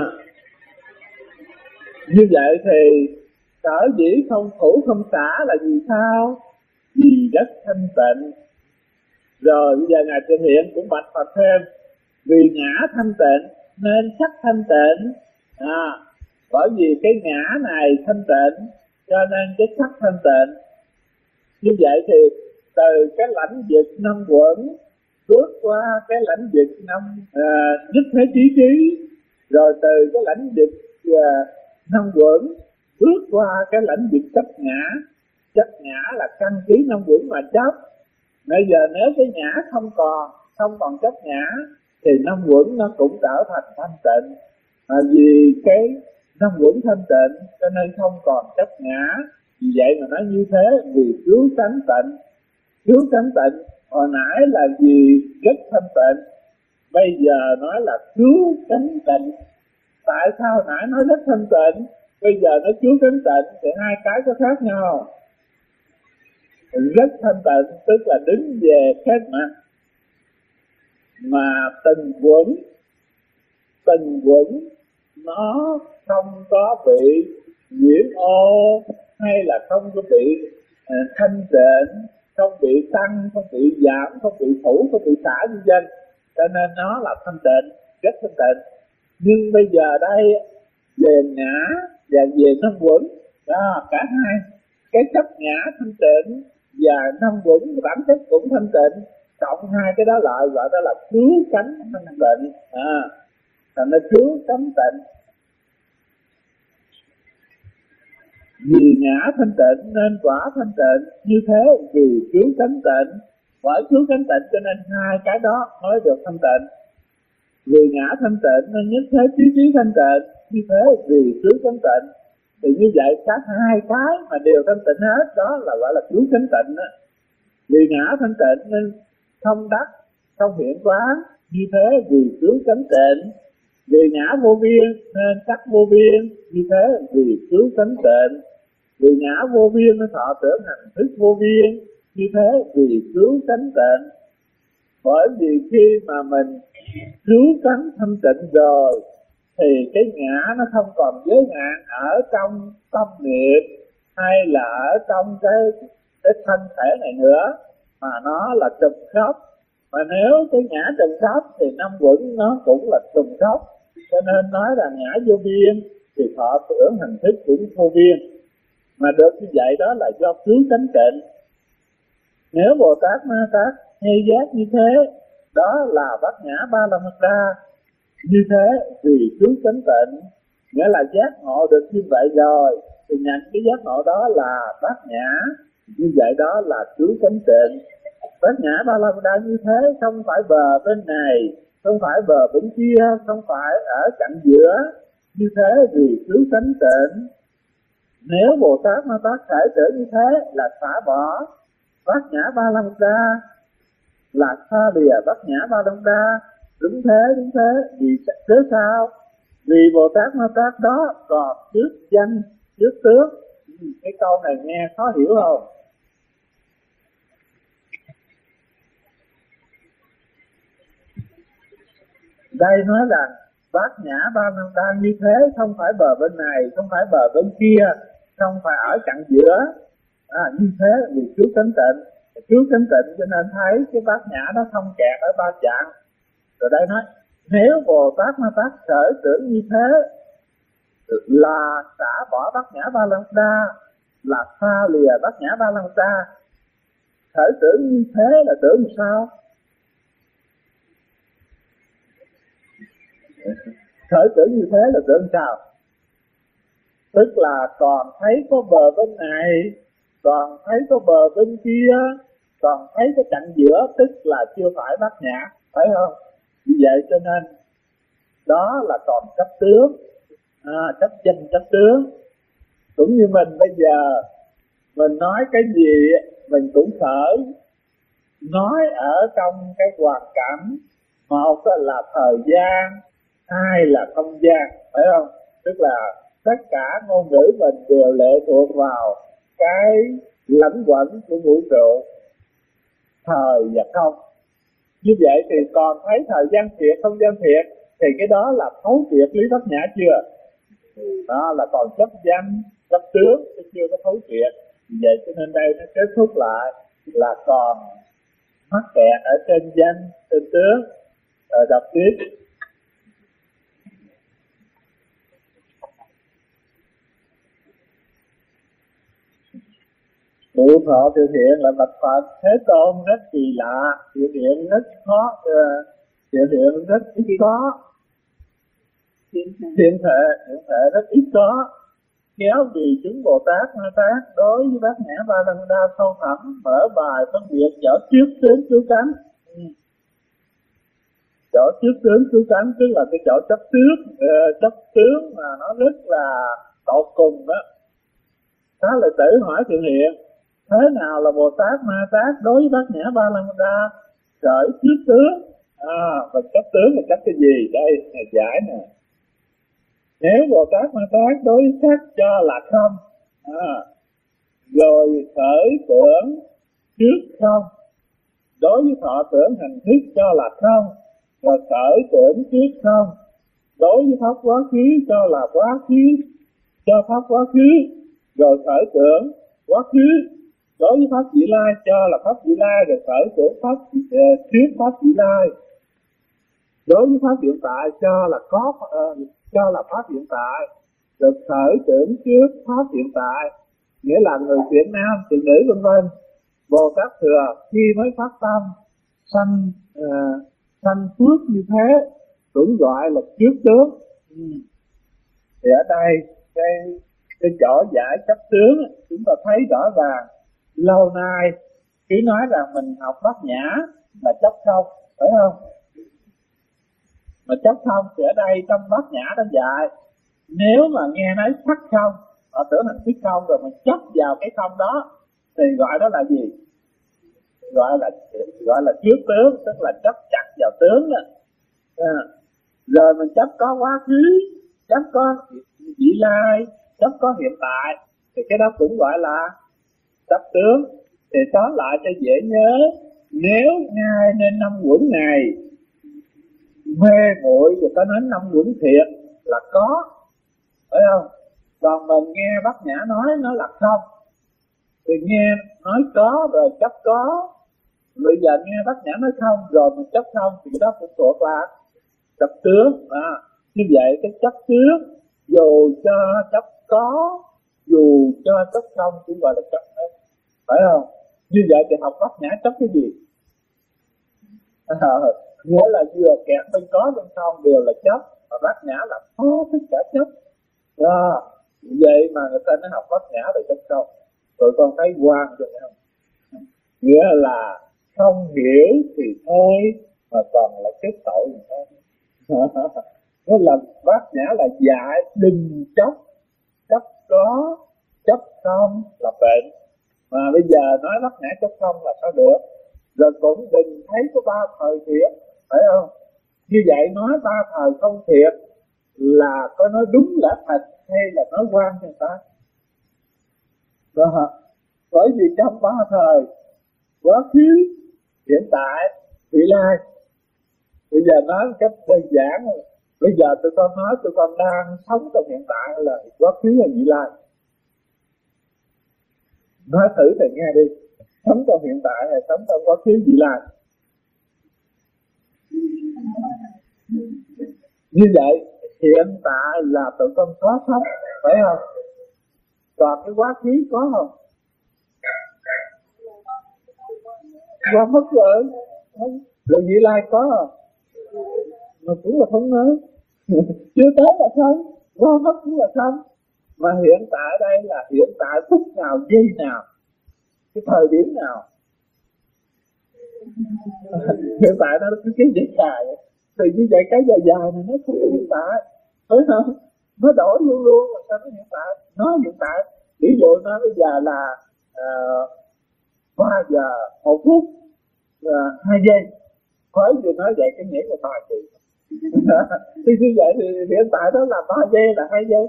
như vậy thì sở dĩ không thủ không xả là vì sao? Vì rất thanh tịnh. Rồi bây giờ ngài Trần Hiện cũng bạch Phật thêm, vì ngã thanh tịnh nên sắc thanh tịnh. À, bởi vì cái ngã này thanh tịnh cho nên cái sắc thanh tịnh. Như vậy thì từ cái lãnh vực năm quẩn bước qua cái lãnh vực năm à, nhất thế trí trí, rồi từ cái lãnh vực à, năm quẩn bước qua cái lãnh vực chấp ngã. Chấp ngã là căn cứ năm quẩn mà chấp. Bây giờ nếu cái ngã không còn, không còn chấp ngã thì năm quẩn nó cũng trở thành thanh tịnh. Mà vì cái năm quẩn thanh tịnh cho nên không còn chấp ngã. Vì vậy mà nói như thế, vì cứu cánh tịnh. Cứu cánh tịnh hồi nãy là vì rất thanh tịnh, bây giờ nói là cứu cánh tịnh. Tại sao nãy nói rất thanh tịnh, bây giờ nó cứu cánh tịnh thì hai cái có khác nhau. Rất thanh tịnh tức là đứng về khác mặt, mà từng quẩn từng quẩn nó không có bị nhiễm ô, hay là không có bị uh, thanh tịnh, không bị tăng, không bị giảm, không bị thủ, không bị xả như dân, cho nên nó là thanh tịnh, rất thanh tịnh. Nhưng bây giờ đây về ngã và về năm quẩn, đó cả hai, cái chấp ngã thanh tịnh và năm quẩn bản chất cũng thanh tịnh, cộng hai cái đó lại gọi đó là cứu cánh thanh tịnh. À, thành nó cứu cánh tịnh. Vì ngã thanh tịnh nên quả thanh tịnh, như thế vì cứu cánh tịnh, bởi cứu cánh tịnh cho nên hai cái đó mới được thanh tịnh. Vì ngã thanh tịnh nên nhất thế trí trí thanh tịnh, như thế vì cứu cánh tịnh. Thì như vậy cả hai cái mà đều thanh tịnh hết, đó là gọi là cứu cánh tịnh đó. Vì ngã thanh tịnh nên không đắc, không hiện quán, như thế vì cứu cánh tịnh. Vì ngã vô biên nên sắc vô biên, như thế vì cứu cánh tịnh. Vì ngã vô biên nên thọ tưởng hành thức vô biên, như thế vì cứu cánh tịnh. Bởi vì khi mà mình cứu cánh thanh tịnh rồi thì cái ngã nó không còn giới hạn ở trong tâm niệm hay là ở trong cái, cái thân thể này nữa, mà nó là trùm khắp. Mà nếu cái ngã trùm khắp thì năm quẩn nó cũng là trùm khắp. Cho nên nói là ngã vô biên thì thọ tưởng hành thức cũng vô biên. Mà được như vậy đó là do cứu cánh tịnh. Nếu Bồ Tát Ma Tát hay giác như thế, đó là bát nhã ba la mật đa. Như thế vì cứu cánh tịnh, nghĩa là giác ngộ được như vậy rồi thì nhận cái giác ngộ đó là bát nhã. Như vậy đó là cứu cánh tịnh. Bát nhã ba la mật đa như thế không phải bờ bên này, không phải bờ bên kia, không phải ở cạnh giữa. Như thế vì cứu cánh tịnh. Nếu Bồ Tát Ma Tát thể tưởng như thế là xả bỏ bát nhã ba la mật đa, là xa lìa bát nhã ba la mật đa. Đúng thế, đúng thế. Vì cớ sao? Vì Bồ Tát Ma Tát đó còn trước danh, trước tướng. Cái câu này nghe khó hiểu không? Đây nói là bát nhã ba la mật đa như thế không phải bờ bên này, không phải bờ bên kia, không phải ở chặng giữa. À, như thế vì cứu cánh tịnh. Cứu cánh tịnh cho nên thấy cái bát nhã nó không kẹt ở ba chặng. Rồi đây nói nếu Bồ Tát Ma Tát khởi tưởng như thế là xả bỏ bát nhã ba la mật đa, là xa lìa bát nhã ba la mật đa. Khởi tưởng như thế là tưởng như sao? Khởi tưởng như thế là tưởng sao? Tức là còn thấy có bờ bên này, còn thấy có bờ bên kia, còn thấy cái cạnh giữa, tức là chưa phải bát nhã, phải không? Vì vậy cho nên đó là còn chấp tướng, à, chấp danh chấp tướng. Cũng như mình bây giờ mình nói cái gì mình cũng khởi nói ở trong cái hoàn cảnh, một là thời gian, hai là không gian, phải không? Tức là tất cả ngôn ngữ mình đều lệ thuộc vào cái lãnh quẩn của vũ trụ thời và không. Như vậy thì còn thấy thời gian thiệt, không gian thiệt, thì cái đó là thấu triệt lý bát nhã chưa? Đó là còn chấp danh, chấp tướng, chứ chưa có thấu triệt. Vì vậy cho nên đây nó kết thúc lại là còn mắc kẹt ở trên danh, trên tướng. Rồi đọc tiếp. Tụ thọ thực hiện là bạch Phật Thế Tôn rất kỳ lạ, thực hiện rất khó, thực hiện rất ít có, thiện thể, thiện thể rất ít có. kéo vì chúng Bồ Tát Ma Tát đối với bát nhã ba la mật đa sâu thẳm, mở bài phân biệt chỗ trước tướng cứu cánh. Ừ. Chỗ trước tướng cứu cánh tức là cái chỗ chấp tướng, uh, chấp tướng mà nó rất là tột cùng đó. Xá Lợi Tử hỏi Thượng Hiện, thế nào là Bồ Tát Ma Tát đối với bát nhã ba la mật đa khởi trước tướng? À, và chấp tướng là chấp cái gì? Đây, này giải nè. Nếu Bồ Tát Ma Tát đối với sắc cho là không, à, rồi khởi tưởng trước không, đối với thọ tưởng hành thức cho là không, rồi khởi tưởng trước không, đối với pháp quá khứ cho là quá khứ, cho pháp quá khứ, rồi khởi tưởng quá khứ, đối với pháp vị lai cho là pháp vị lai, rồi khởi tưởng pháp uh, trước pháp vị lai, đối với pháp hiện tại cho là có uh, cho là pháp hiện tại, rồi khởi tưởng trước pháp hiện tại, nghĩa là người thiện nam thiện nữ vân vân. Bồ Tát Thừa khi mới phát tâm sanh uh, sanh phước như thế cũng gọi là trước tướng. Ừ. Thì ở đây cái cái chỗ giải chấp tướng chúng ta thấy rõ ràng, lâu nay cứ nói rằng mình học bát nhã là chấp không, phải không? Mà chấp không thì ở đây trong bát nhã nó dạy, nếu mà nghe nói sắc không, họ tưởng thành thức không, rồi mình chấp vào cái không đó thì gọi đó là gì? Gọi là gọi là trước tướng, tức là chấp chặt vào tướng đó. À, rồi mình chấp có quá khứ, chấp có vị lai, chấp có hiện tại, thì cái đó cũng gọi là chấp tướng. Thì tóm lại cho dễ nhớ, nếu ngay nên năm quẩn này mê muội rồi ta nói năm quẩn thiệt là có, phải không? Còn mình nghe bát nhã nói nó là không, thì nghe nói có rồi chấp có, bây giờ nghe bát nhã nói không rồi mình chấp không, thì cái đó cũng thuộc là chấp tướng. À, như vậy cái chấp tướng dù cho chấp có, dù cho chấp không cũng gọi là chấp hết, phải không? Như vậy thì học bát nhã chấp cái gì? À, nghĩa là vừa kẹt bên có bên không đều là chấp, và bát nhã là có tất cả chấp. À, vậy mà người ta nói học bát nhã là chấp không, tụi con thấy quan rồi không? Nghĩa là không hiểu thì thôi mà còn là kết tội người ta. Nó là bát nhã là dạy đừng chấp, chấp có, chấp không là bệnh. Mà bây giờ nói bát nhã chấp không là sao được? Rồi cũng đừng thấy có ba thời thiệt, phải không? Như vậy nói ba thời không thiệt là có nói đúng lẽ thật hay là nói quan cho người ta? Đó. Bởi vì trong ba thời quá khứ, hiện tại, vị lai, bây giờ nói một cách đơn giản, bây giờ tụi con nói tụi con đang sống trong hiện tại là quá khứ hay vị lai? Nói thử thầy nghe đi, sống trong hiện tại hay sống trong quá khứ vị lai? Như vậy hiện tại là tụi con có sống, phải không? Còn cái quá khứ có không? Qua mất rồi. Rồi vị lai có không? Mà cũng là không nhớ. Chưa tới là không, qua mất cũng là không. Mà hiện tại đây là hiện tại phút nào, giây nào, cái thời điểm nào. Hiện tại nó cứ cái dài dài, thì như vậy cái dài dài này nó không hiện tại, phải không? Nó đổi luôn luôn, mà sao nó hiện tại? Nó hiện tại, ví dụ nó bây giờ là uh, ba giờ một phút uh, hai giây, khỏi vừa nói vậy cái nghĩa là ba gì? Thì như vậy thì hiện tại đó là ba giây là hai giây.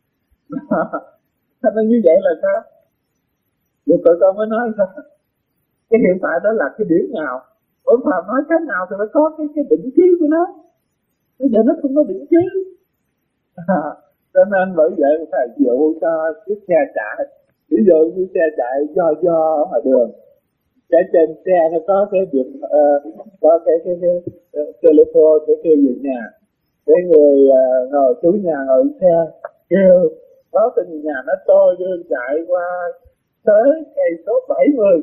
Thế nên như vậy là sao? Rồi tụi con mới nói sao? Cái hiện tại đó là cái điểm nào? Bởi mà nói cái nào thì phải có cái, cái định chí của nó. Bây giờ nó không có định chí. À, cho nên bởi vậy phải dụ cho chiếc xe chạy. Ví dụ như xe chạy do do ở ngoài đường, chạy trên xe nó có cái điện uh, có cái cái cái, cái uh, telephone để kêu về nhà, cái người uh, ngồi chủ nhà ngồi xe kêu báo tin nhà nó tôi đưa chạy qua tới cây số bảy mươi,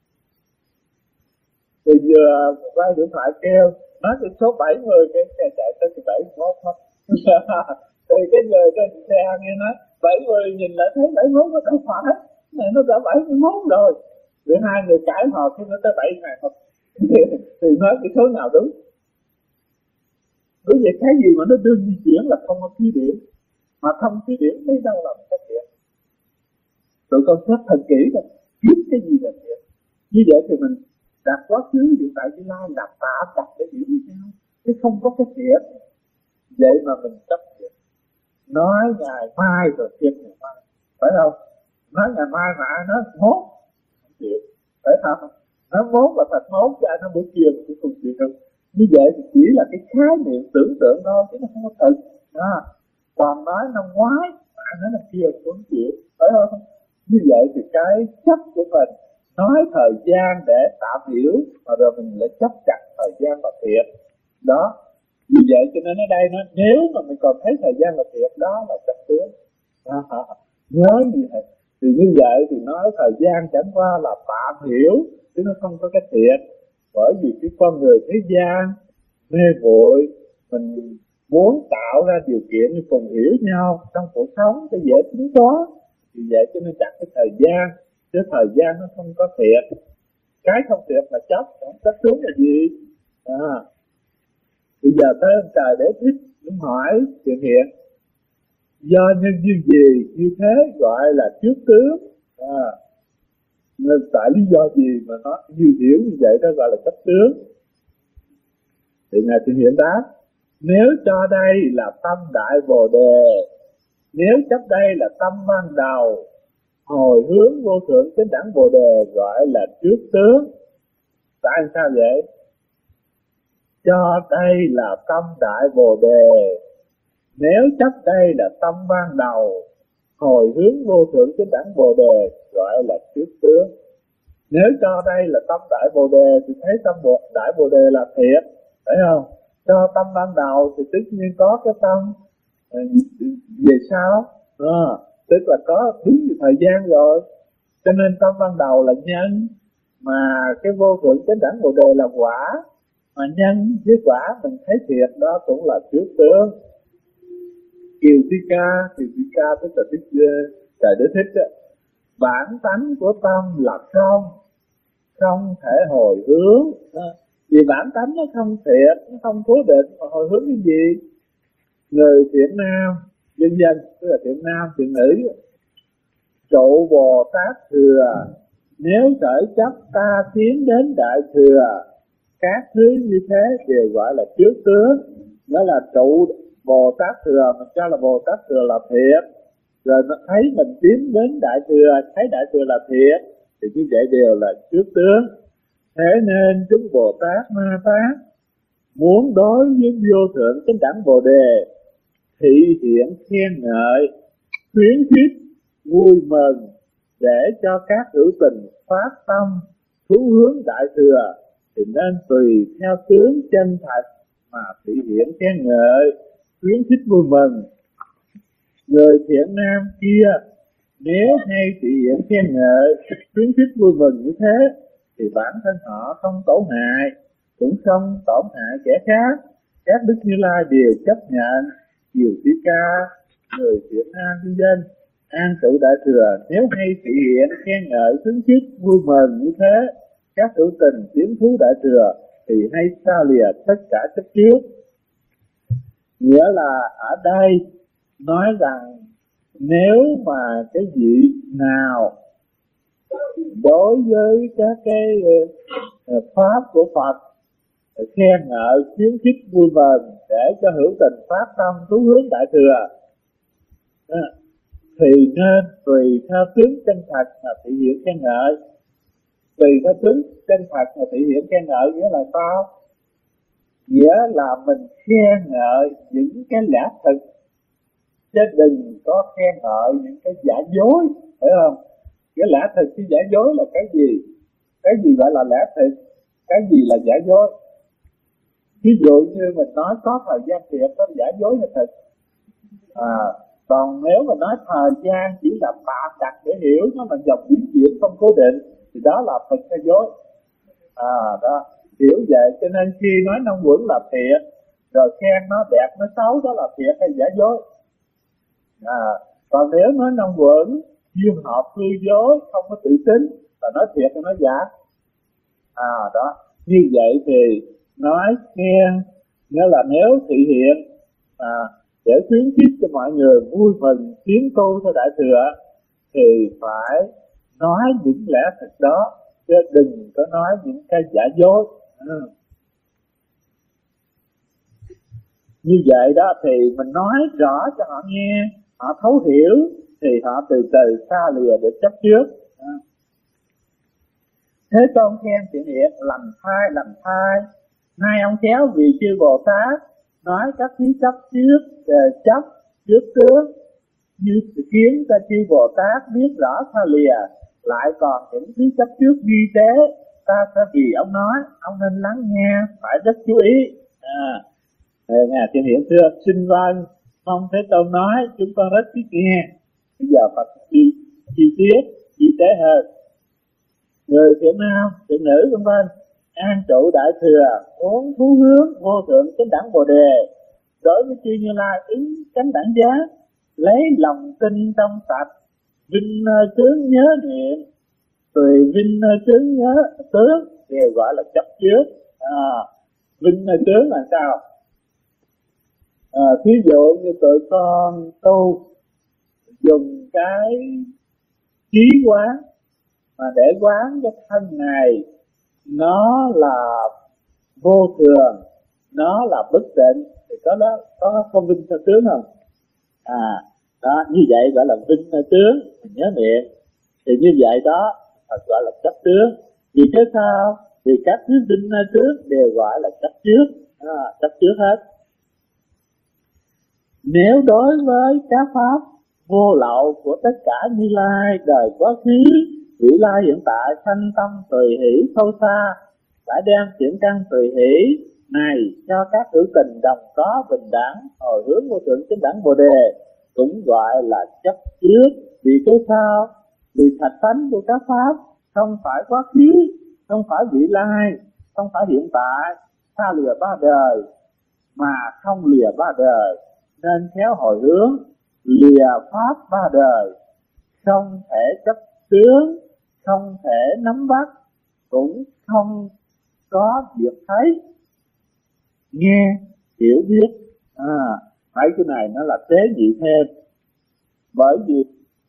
thì vừa qua điện thoại kêu nói cái số bảy mươi, cái xe chạy tới cái bảy mươi mốt thôi. Thì cái người trên xe nghe nói bảy mươi nhìn lại thấy bảy mươi mốt nó đâu phải, này nó đã bảy mươi mốt rồi. Rồi hai người cãi họ khi nó tới bảy ngày thôi. Thì nói cái số nào đúng? Bởi vì cái gì mà nó đương di chuyển là không có khí điển, mà không khí điển lấy đâu là một cái thiện. Tụi con xét thật kỹ rồi, biết cái gì là thiện. Như vậy thì mình đặt quá khứ hiện tại Tương lai đặt tạ đặt để hiểu với nhau, chứ không có cái thiện. Vậy mà mình chấp thiện, nói ngày mai rồi thiện ngày mai, phải không? Nói ngày mai mà ai nói mốt không chịu, phải không? Nói mốt là thật mốt, chứ ai nói buổi chiều cũng không chịu đâu. Như vậy thì chỉ là cái khái niệm tưởng tượng thôi, chứ nó không có thật. À, còn nói năm ngoái ai nói năm kia cũng không chịu, phải không? Như vậy thì cái chấp của mình nói thời gian để tạm hiểu, mà rồi mình lại chấp chặt thời gian là thiệt đó. Vì vậy cho nên ở đây nó nếu mà mình còn thấy thời gian là thiệt, đó là chấp tướng. À, à, nhớ như vậy thì như vậy thì nói thời gian chẳng qua là tạm hiểu, chứ nó không có cái thiệt. Bởi vì cái con người thế gian mê muội, mình muốn tạo ra điều kiện để cùng hiểu nhau trong cuộc sống cho dễ tính toán. Vì vậy cho nên đặt cái thời gian, chứ thời gian nó không có thiệt. Cái không thiệt là chấp, không chấp tướng là gì? À, bây giờ tới ông trời để thích, ông hỏi chuyện hiện do nhân duyên gì như thế gọi là trước tướng. À, nên tại lý do gì mà nó như hiểu như vậy đó gọi là chấp tướng. Thì ngài Thiện Hiện đáp: nếu cho đây là tâm đại bồ đề, nếu chấp đây là tâm ban đầu, hồi hướng vô thượng chánh đẳng bồ đề gọi là trước tướng. Tại sao vậy? Cho đây là tâm đại bồ đề, nếu chấp đây là tâm ban đầu, hồi hướng vô thượng chánh đẳng bồ đề gọi là trước tướng. Nếu cho đây là tâm đại bồ đề thì thấy tâm đại bồ đề là thiệt, phải không? Cho tâm ban đầu thì tất nhiên có cái tâm về sau, à, tức là có đúng như thời gian rồi. Cho nên tâm ban đầu là nhân, mà cái vô thượng chánh đẳng bồ đề là quả. Mà nhân với quả mình thấy thiệt, đó cũng là trước tướng. Kiều Thi Ca, Kiều Thi Ca tức là Thích Trời Đế Thích đó. Bản tánh của tâm là không, không thể hồi hướng. Vì bản tánh nó không thiệt, nó không cố định, mà hồi hướng cái gì? Người thiện nam, dân dân, tức là thiện nam, thiện nữ, trụ Bồ Tát thừa, nếu khởi chấp ta tiến đến đại thừa, các thứ như thế đều gọi là trước tướng. Đó là trụ Bồ Tát thừa, mình cho là Bồ Tát thừa là thiệt, rồi nó thấy mình tiến đến đại thừa, thấy đại thừa là thiệt, thì như vậy đều là trước tướng. Thế nên chúng Bồ Tát Ma Tát muốn đối với vô thượng chánh đẳng bồ đề thị hiện khen ngợi, khuyến khích, vui mừng, để cho các hữu tình phát tâm thú hướng đại thừa, thì nên tùy theo tướng chân thật mà thị hiện khen ngợi, khuyến khích vui mừng. Người thiện nam kia nếu hay thị hiện khen ngợi, khuyến khích vui mừng như thế, thì bản thân họ không tổn hại, cũng không tổn hại kẻ khác. Các Đức Như Lai đều chấp nhận. Kiều Thi Ca, người thiện nam nhân dân an trụ đại thừa, nếu hay thị hiện khen ngợi, khuyến khích vui mừng như thế, các hữu tình tiến thú đại thừa, thì hay xa lìa tất cả chấp trước. Nghĩa là ở đây nói rằng nếu mà cái vị nào đối với các cái uh, pháp của Phật khen ngợi, khuyến khích vui mừng để cho hữu tình phát tâm thú hướng đại thừa, à, thì nên tùy theo tướng chân thật mà thị hiện khen ngợi. Tùy theo tướng chân thật mà thị hiện khen ngợi nghĩa là sao? Nghĩa là mình khen ngợi những cái lẽ thực, chứ đừng có khen ngợi những cái giả dối, phải không? Cái lẽ thực cái giả dối là cái gì? Cái gì gọi là lẽ thực? Cái gì là giả dối? Ví dụ như mình nói có thời gian thiệt, có giả dối là thực. À, còn nếu mà nói thời gian chỉ là tạm đặt để hiểu, nó là dòng biến chuyển không cố định, thì đó là thực hay dối. À, đó, hiểu vậy. Cho nên khi nói năm quẩn là thiệt, rồi khen nó đẹp, nó xấu, đó là thiệt hay giả dối. À, Còn nếu nói năm quẩn duyên hợp hư dối, không có tự tính, là nói thiệt hay nói giả? À đó, như vậy thì nói khen, nghĩa là nếu thị hiện à, để khuyến khích cho mọi người vui mừng tiến tu theo Đại Thừa, thì phải nói những lẽ thật đó, chứ đừng có nói những cái giả dối. À. Như vậy đó thì mình nói rõ cho họ nghe, họ thấu hiểu, thì họ từ từ xa lìa được chấp trước. À. Thế Tôn khen chuyện hiện lành thai lành thai, hai ông kéo vì chư Bồ Tát nói các thí chấp trước chấp trước tướng, như khiến cho chư Bồ Tát biết rõ xa lìa, lại còn những thí chấp trước vi tế, ta sẽ vì ông nói, ông nên lắng nghe, phải rất chú ý. À, Ngài Thiên Hiện thưa, xin vâng, mong Thế Tôn nói, chúng con rất thích nghe. Bây giờ Phật đi chi tiết, chi tế hơn. Người thiện nam, thiện nữ vân vân an trụ Đại Thừa, muốn thú hướng vô thượng chánh đẳng Bồ Đề, đối với chư Như Lai ứng chánh đẳng giá, lấy lòng tin trong sạch, vinh tướng nhớ niệm, tùy vinh tướng nhớ tướng, đều gọi là chấp trước. À, vinh tướng là sao? À, thí dụ như tụi con tu dùng cái trí quán mà để quán cái thân này nó là vô thường, nó là bất tịnh, thì có đó có có vinh tướng không? À đó, như vậy gọi là vinh tướng, mình nhớ niệm. Thì như vậy đó Phật gọi là chấp tướng. Vì thế sao? Vì các thứ vinh tướng đều gọi là chấp trước, à, chấp trước hết. Nếu đối với các pháp vô lậu của tất cả Như Lai, đời quá khứ, vị lai hiện tại, sanh tâm tùy hỷ sâu xa, phải đem chuyển căn tùy hỷ này cho các hữu tình đồng có bình đẳng, hồi hướng vô thượng chánh đẳng Bồ Đề, cũng gọi là chấp trước. Vì cái sao? Vì thạch tánh của các pháp không phải quá khứ, không phải vị lai, không phải hiện tại, xa lìa ba đời, mà không lìa ba đời, nên khéo hồi hướng lìa pháp ba đời, không thể chấp tướng, không thể nắm bắt, cũng không có việc thấy, nghe, hiểu biết. À, mấy cái này nó là tế nhị thêm. Bởi vì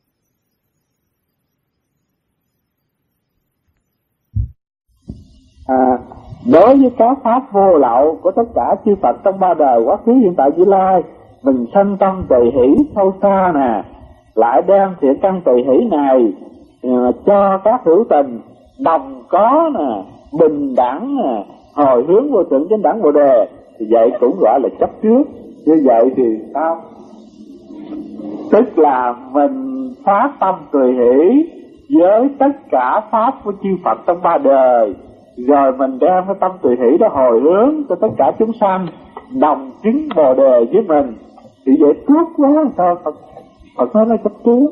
à, đối với các pháp vô lậu của tất cả chư Phật trong ba đời quá khứ hiện tại vị lai, mình sanh tâm tùy hỷ sâu xa nè, lại đem thiện căn tùy hỷ này uh, cho các hữu tình đồng có nè, bình đẳng nè, hồi hướng vô thượng chánh đẳng Bồ Đề, thì vậy cũng gọi là chấp trước. Như vậy thì sao? Tức là mình phát tâm tùy hỷ với tất cả pháp của chư Phật trong ba đời, rồi mình đem cái tâm tùy hỷ đó hồi hướng cho tất cả chúng sanh đồng chứng Bồ Đề với mình, thì vậy tốt quá. Sao Phật, Phật nói nó chấp trước?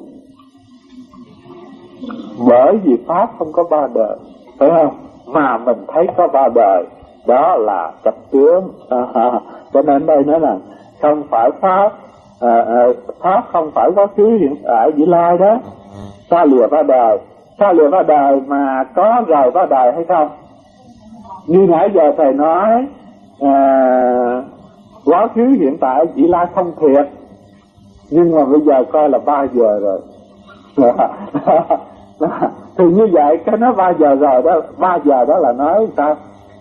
Bởi vì pháp không có ba đời, phải không? Mà mình thấy có ba đời, đó là chấp tướng. À, cho nên đây nói là không phải pháp, à, à, pháp không phải quá khứ hiện tại vị lai đó, xa lìa ba đời. Xa lìa ba đời mà có rời ba đời hay không? Như nãy giờ thầy nói, à, quá khứ hiện tại vị lai không thiệt, nhưng mà bây giờ coi là ba giờ rồi. Thì như vậy cái nó ba giờ rồi đó, ba giờ đó là nói sao?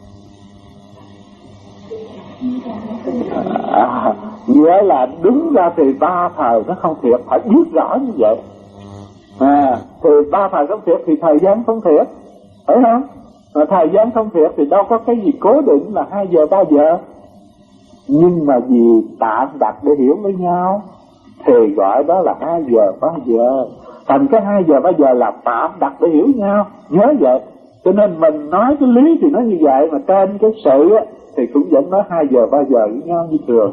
À, nghĩa là đứng ra thì ba thời nó không thiệt, phải biết rõ như vậy. À, thì ba thời không thiệt thì thời gian không thiệt, phải không? Mà thời gian không thiệt thì đâu có cái gì cố định là hai giờ ba giờ. Nhưng mà vì tạm đặt để hiểu với nhau thì gọi đó là hai giờ ba giờ. Thành cái hai giờ ba giờ là tạm đặt để hiểu nhau, nhớ vậy. Cho nên mình nói cái lý thì nó như vậy, mà trên cái sự á, thì cũng vẫn nói hai giờ ba giờ với nhau như thường.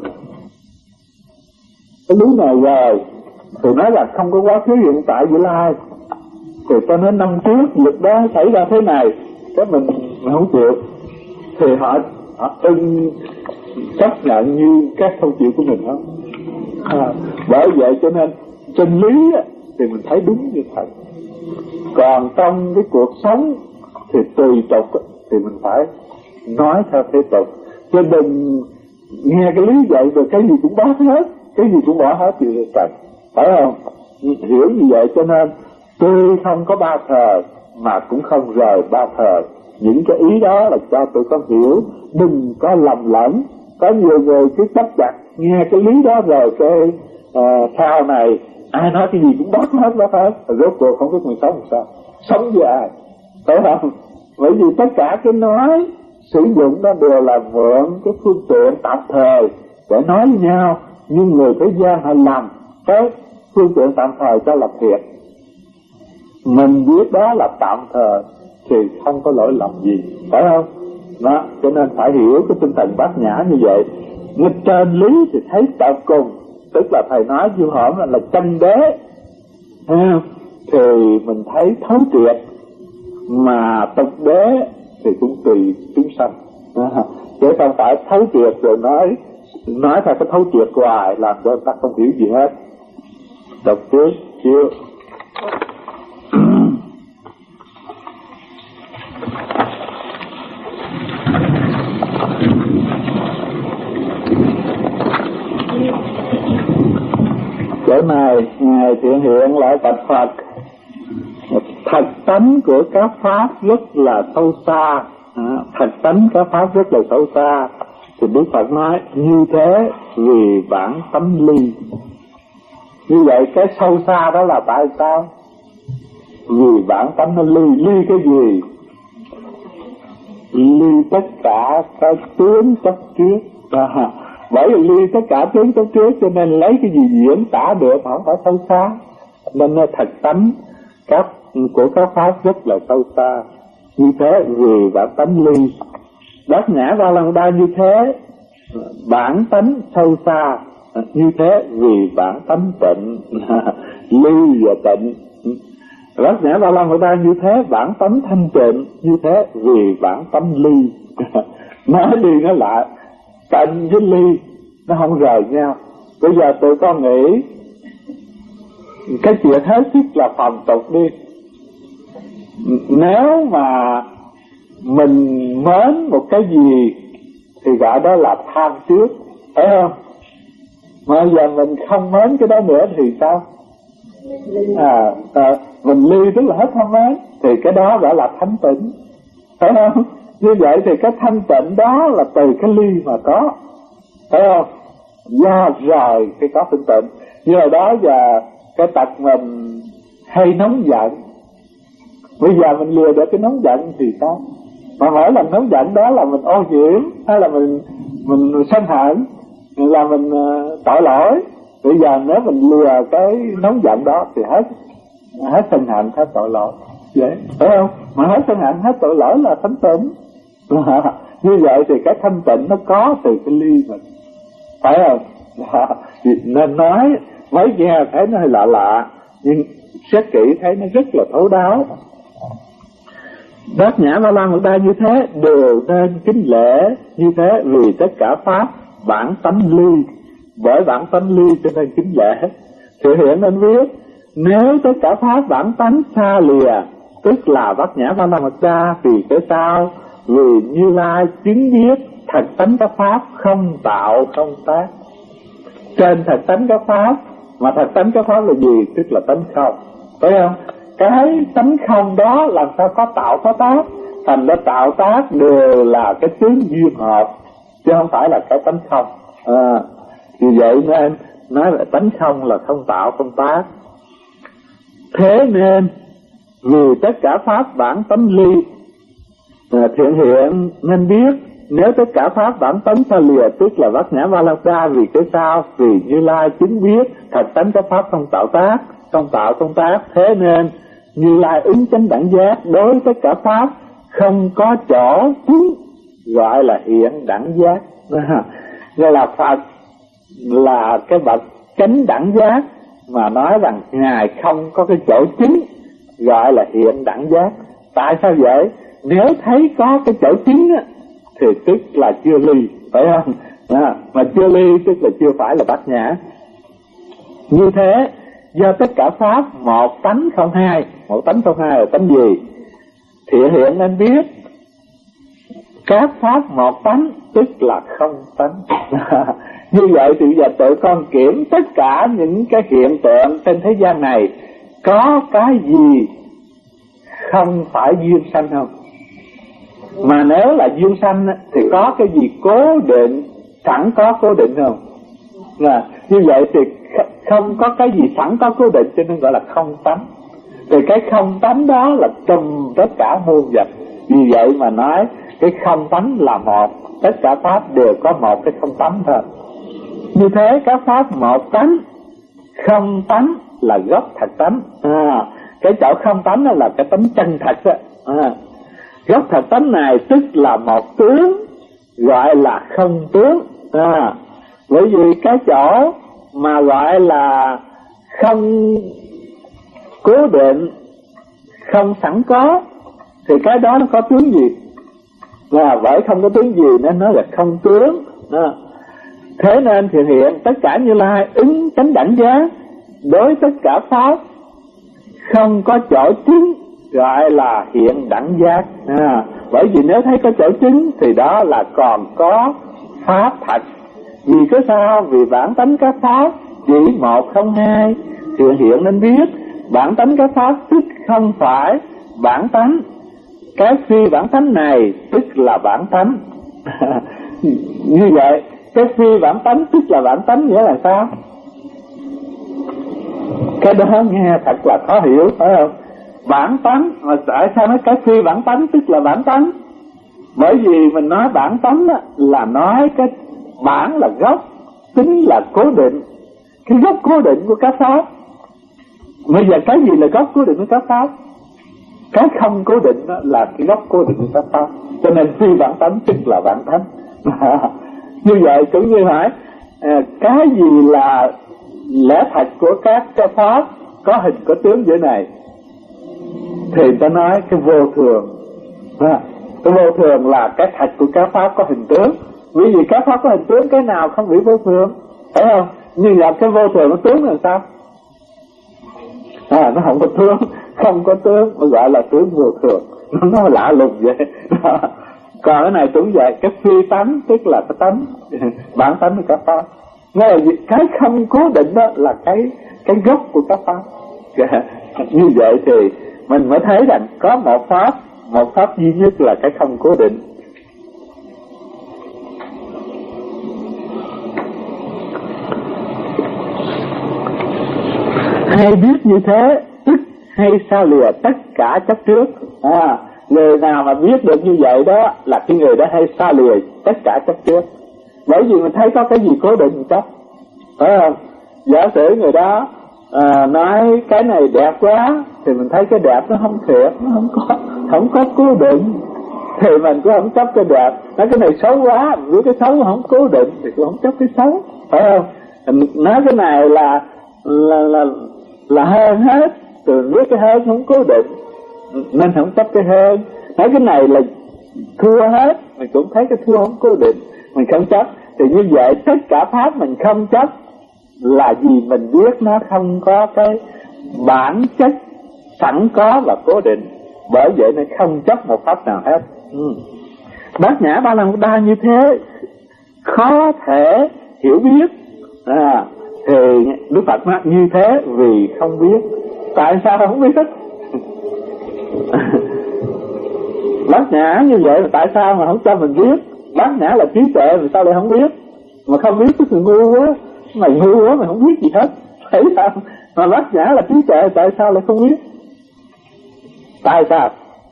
Cái lý này rồi thì nói là không có quá khứ hiện tại vị lai, thì cho nên năm trước việc đó xảy ra thế này, cái mình, mình không chịu, thì họ họ ưng chấp nhận như các không chịu của mình không. À, bởi vậy cho nên chân lý thì mình thấy đúng như thật. Còn trong cái cuộc sống thì tùy tục thì mình phải nói theo thế tục, chứ đừng nghe cái lý dạy rồi cái gì cũng bác hết, cái gì cũng bỏ hết thì cần, phải không? Hiểu như vậy cho nên tôi không có ba thờ mà cũng không rời ba thờ. Những cái ý đó là cho tôi có hiểu, đừng có lầm lẫn. Có nhiều người cứ chấp chặt nghe cái lý đó rồi cái uh, sau này ai nói cái gì cũng bác hết bác hết, rốt cuộc không biết mình sống làm sao, sống với ai, phải không? Bởi vì tất cả cái nói sử dụng đó đều là mượn cái phương tiện tạm thời để nói với nhau, nhưng người thế gian họ làm cái phương tiện tạm thời cho là thiệt. Mình biết đó là tạm thời thì không có lỗi lầm gì, phải không? Đó, cho nên phải hiểu cái tinh thần bát nhã như vậy. Nghịch trên lý thì thấy tận cùng, tức là thầy nói như hổm là, là chân đế, thì mình thấy thấu triệt, mà tục đế thì cũng tùy chúng sanh, chứ không phải thấu triệt rồi nói nói theo cái thấu triệt hoài làm cho người ta không hiểu gì hết. Đọc trước chiêu. Chỗ này Ngài Thiện Hiện lại bạch Phật, thật tánh của các pháp rất là sâu xa, thật tánh các pháp rất là sâu xa. Thì Đức Phật nói như thế vì bản tánh ly. Như vậy cái sâu xa đó là tại sao? Vì bản tánh nó ly. Ly cái gì? Ly tất cả cái tướng chấp trước. À, bởi vì ly tất cả tướng chấp trước cho nên lấy cái gì diễn tả được mà không phải sâu xa. Nên nó thật tánh các của các pháp rất là sâu xa. Như thế vì bản tánh ly. Bát nhã ba la mật đa như thế bản tánh sâu xa, như thế vì bản tánh tịnh. Ly và tịnh. Bát nhã ba la mật đa như thế bản tánh thanh tịnh, như thế vì bản tánh ly. Nói đi nói lại, tịnh với ly nó không rời nhau. Bây giờ tôi có nghĩ cái chuyện hết sức là phàm tục đi. Nếu mà mình mến một cái gì thì gọi đó là tham trước, phải không? Mà giờ mình không mến cái đó nữa thì sao? À, à mình ly tức là hết tham mến, thì cái đó gọi là thanh tịnh, phải không? Như vậy thì cái thanh tịnh đó là từ cái ly mà có, phải không? Do rồi cái có thanh tịnh. Nhờ đó giờ cái tật mình hay nóng giận, bây giờ mình lừa được cái nóng giận thì sao? Mà mỗi lần nóng giận đó là mình ô nhiễm, hay là mình mình sân hận, là mình uh, tội lỗi. Bây giờ nếu mình lừa cái nóng giận đó thì hết hết sân hận, hết tội lỗi, vậy phải không? Mà hết sân hận, hết tội lỗi là thanh tịnh. Như vậy thì cái thanh tịnh nó có từ cái ly mình, phải không? Nên nói mấy nghe thấy nó hơi lạ lạ, nhưng xét kỹ thấy nó rất là thấu đáo. Bát nhã ba la mật đa như thế đều nên kính lễ, như thế vì tất cả pháp bản tánh ly. Bởi bản tánh ly cho nên kính lễ. Thì hiện nên biết nếu tất cả pháp bản tánh xa lìa, tức là bát nhã ba la mật đa. Vì cái sao? Vì Như Lai chứng biết thật tánh các pháp không tạo không tác. Trên thật tánh các pháp, mà thật tánh các pháp là gì? Tức là tánh không, phải không? Cái tánh không đó làm sao có tạo có tác? Thành ra tạo tác đều là cái tướng duyên hợp, chứ không phải là cái tánh không. À, vì vậy nên nói là tánh không là không tạo không tác. Thế nên vì tất cả pháp bản tánh ly, à, Thiện Hiện nên biết nếu tất cả pháp bản tánh xa lìa, tức là bát nhã ba la mật đa. Vì cái sao? Vì Như Lai chứng biết thật tánh các pháp không tạo tác, không tạo không tác. Thế nên Như Lai ứng chánh đẳng giác đối với tất cả pháp không có chỗ chứng, gọi là hiện đẳng giác. Gọi là Phật là cái bậc chánh đẳng giác, mà nói rằng Ngài không có cái chỗ chứng, gọi là hiện đẳng giác. Tại sao vậy? Nếu thấy có cái chỗ chứng á, thì tức là chưa ly, phải không? À, mà chưa ly tức là chưa phải là bát nhã. Như thế do tất cả pháp một tánh không hai. Một tánh không hai là tánh gì? Thiện hiện nên biết các pháp một tánh tức là không tánh. Như vậy thì giờ tụi con kiểm tất cả những cái hiện tượng trên thế gian này, có cái gì không phải duyên sanh không? Mà nếu là duyên sanh thì có cái gì cố định, sẵn có cố định không? À, như vậy thì không có cái gì sẵn có cố định, cho nên gọi là không tánh. Thì cái không tánh đó là trùm tất cả muôn vật. Vì vậy mà nói cái không tánh là một, tất cả pháp đều có một cái không tánh thôi. Như thế các pháp một tánh, không tánh là gốc thật tánh. À, cái chỗ không tánh đó là cái tánh chân thật đó. À, gốc thật tánh này tức là một tướng, gọi là không tướng. À, bởi vì cái chỗ mà gọi là không cố định, không sẵn có, thì cái đó nó có tướng gì? Và bởi không có tướng gì nên nó là không tướng. À, thế nên thì hiện tất cả Như Lai ứng chánh đẳng giác đối tất cả pháp không có chỗ chứng, gọi là hiện đẳng giác. À, bởi vì nếu thấy có chỗ chứng thì đó là còn có pháp thật. Vì có sao? Vì bản tánh các pháp chỉ một không hai, hiện hiện nên biết bản tánh các pháp tức không phải bản tánh. Cái phi bản tánh này tức là bản tánh. Như vậy cái phi bản tánh tức là bản tánh nghĩa là sao? Cái đó nghe thật là khó hiểu, phải không? Bản tánh, mà tại sao nói cái phi bản tánh tức là bản tánh? Bởi vì mình nói bản tánh là nói cái bản là gốc, tính là cố định, cái gốc cố định của các pháp. Bây giờ cái gì là gốc cố định của các pháp? Cái không cố định đó là cái gốc cố định của các pháp. Cho nên phi bản tánh tức là bản tánh. Như vậy cũng như hỏi à, cái gì là lẽ thật của các cái pháp có hình có tướng vậy này, thì ta nói cái vô thường. À, cái vô thường là cái thật của các pháp có hình tướng. Vì vì các pháp có hình tướng, cái nào không bị vô thường, phải không? Như là cái vô thường nó tướng là sao? À, nó không có tướng, không có tướng mà gọi là tướng vô thường. Nó lạ lùng vậy. Còn cái này cũng vậy, cái phi tánh tức là cái tánh, bản tánh của các pháp. Nghe là cái không cố định đó là cái cái gốc của các pháp. Như vậy thì mình mới thấy rằng có một pháp, một pháp duy nhất là cái không cố định. Hay biết như thế tức hay xa lìa tất cả chấp trước. À, người nào mà biết được như vậy đó là cái người đó hay xa lìa tất cả chấp trước. Bởi vì mình thấy có cái gì cố định chấp, phải không? Giả sử người đó à, nói cái này đẹp quá thì mình thấy cái đẹp nó không thiệt, nó không có không có cố định, thì mình cũng không chấp cái đẹp. Nói cái này xấu quá, với cái xấu không cố định thì cũng không chấp cái xấu, phải không? Nói cái này là là là là hơn hết, từ biết cái hơn không cố định nên không chấp cái hơn. Nói cái này là thua hết, mình cũng thấy cái thua không cố định, mình không chấp. Thì như vậy tất cả pháp mình không chấp là vì mình biết nó không có cái bản chất sẵn có và cố định, bởi vậy nên không chấp một pháp nào hết. ừ. Bát nhã ba la mật đa như thế khó thể hiểu biết. À, thì Đức Phật nói như thế vì không biết. Tại sao không biết? Bát nhã như vậy là tại sao mà không cho mình biết? Bát nhã là trí tuệ, vì sao lại không biết? Mà không biết cái người ngu quá, mày ngu quá mày không biết gì hết, thấy sao? Mà bát nhã là trí tuệ, tại sao lại không biết? Tại sao?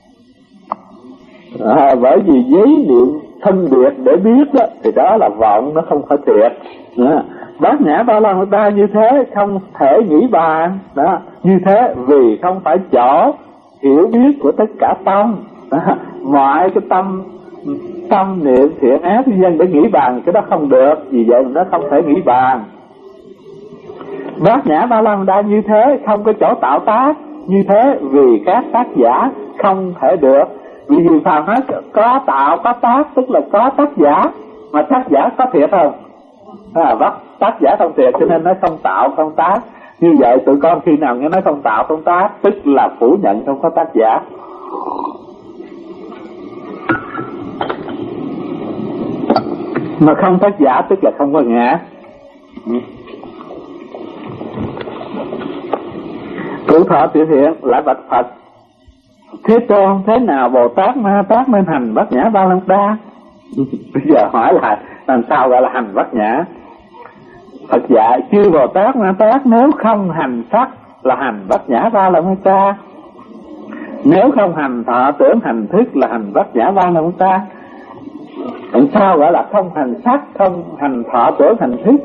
À, bởi vì giấy niệm phân biệt để biết đó, thì đó là vọng, nó không phải thiệt. À, bát nhã ba la mật đa như thế không thể nghĩ bàn đó, như thế vì không phải chỗ hiểu biết của tất cả tâm. À, mọi cái tâm tâm niệm thiện ác dân để nghĩ bàn, cái đó không được, vì vậy nó không thể nghĩ bàn. Bát nhã ba la mật đa như thế không có chỗ tạo tác, như thế vì các tác giả không thể được. Vì vì phàm hết có tạo có tác, tức là có tác giả, mà tác giả có thiệt không? À, bắt tác giả không thiệt cho nên nó không tạo không tác. Như vậy tụi con khi nào nghe nói không tạo không tác, tức là phủ nhận không có tác giả. Mà không tác giả tức là không có ngã. Cụ thọ biểu hiện lại bạch Phật: Thế Tôn, thế nào Bồ Tát Ma Tát nên hành bát nhã ba la mật đa? Bây giờ hỏi là làm sao gọi là hành bát nhã? Phật dạy chư Bồ Tát Ma Tát nếu không hành sắc là hành bát nhã ba la mật đa, nếu không hành thọ tưởng hành thức là hành bát nhã ba la mật đa. Làm sao gọi là không hành sắc, không hành thọ tưởng hành thức?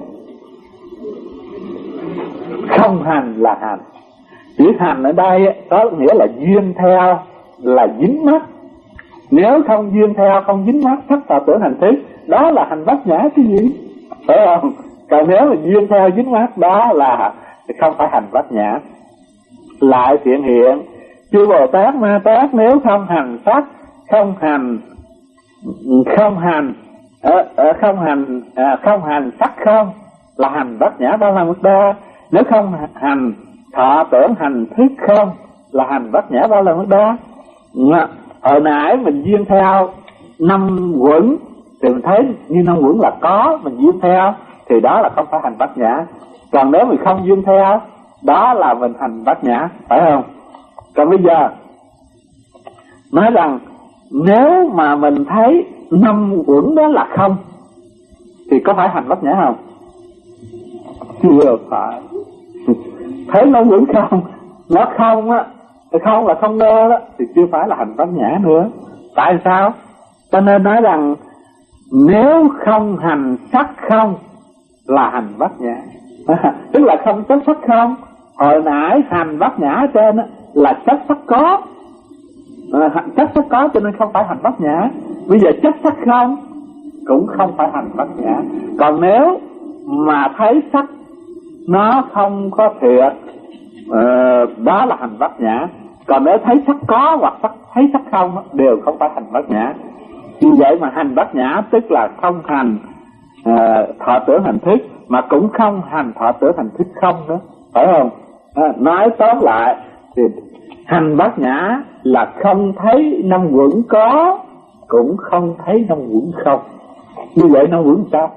Không hành là hành. Chữ hành ở đây có nghĩa là duyên theo, là dính mắc. Nếu không duyên theo, không dính mắc sắc thọ tưởng hành thức, đó là hành bát nhã chứ gì, phải không? Còn nếu mà duyên theo dính mắc, đó là không phải hành bát nhã. Lại hiện hiện chư Bồ Tát Ma Tát nếu không hành sắc, không hành không hành ờ, ờ, không hành à, không hành sắc không là hành bát nhã ba la mật đa, nếu không hành thọ tưởng hành thức không là hành bát nhã ba la mật đa. Hồi nãy mình duyên theo năm quẩn thì mình thấy như năm quẩn là có, mình duyên theo thì đó là không phải hành bát nhã. Còn nếu mình không duyên theo, đó là mình hành bát nhã, phải không? Còn bây giờ nói rằng nếu mà mình thấy năm quẩn đó là không thì có phải hành bát nhã không? Chưa phải. Thấy năm quẩn không, nó không á, không là không nơ đó, thì chưa phải là hành bát nhã nữa. Tại sao? Cho nên nói rằng nếu không hành sắc không là hành bát nhã. Tức là không chất sắc không. Hồi nãy hành bát nhã trên á là chất sắc có, à, chất sắc có cho nên không phải hành bát nhã. Bây giờ chất sắc không cũng không phải hành bát nhã. Còn nếu mà thấy sắc nó không có thiệt, uh, đó là hành bát nhã. Còn nếu thấy sắc có hoặc sắc, thấy sắc không đều không phải hành bát nhã. Như vậy mà hành bát nhã tức là không hành uh, thọ tưởng hành thức, mà cũng không hành thọ tưởng hành thức không nữa, phải không? À, nói tóm lại thì hành bát nhã là không thấy năm quẩn có, cũng không thấy năm quẩn không. Như vậy năm quẩn sao?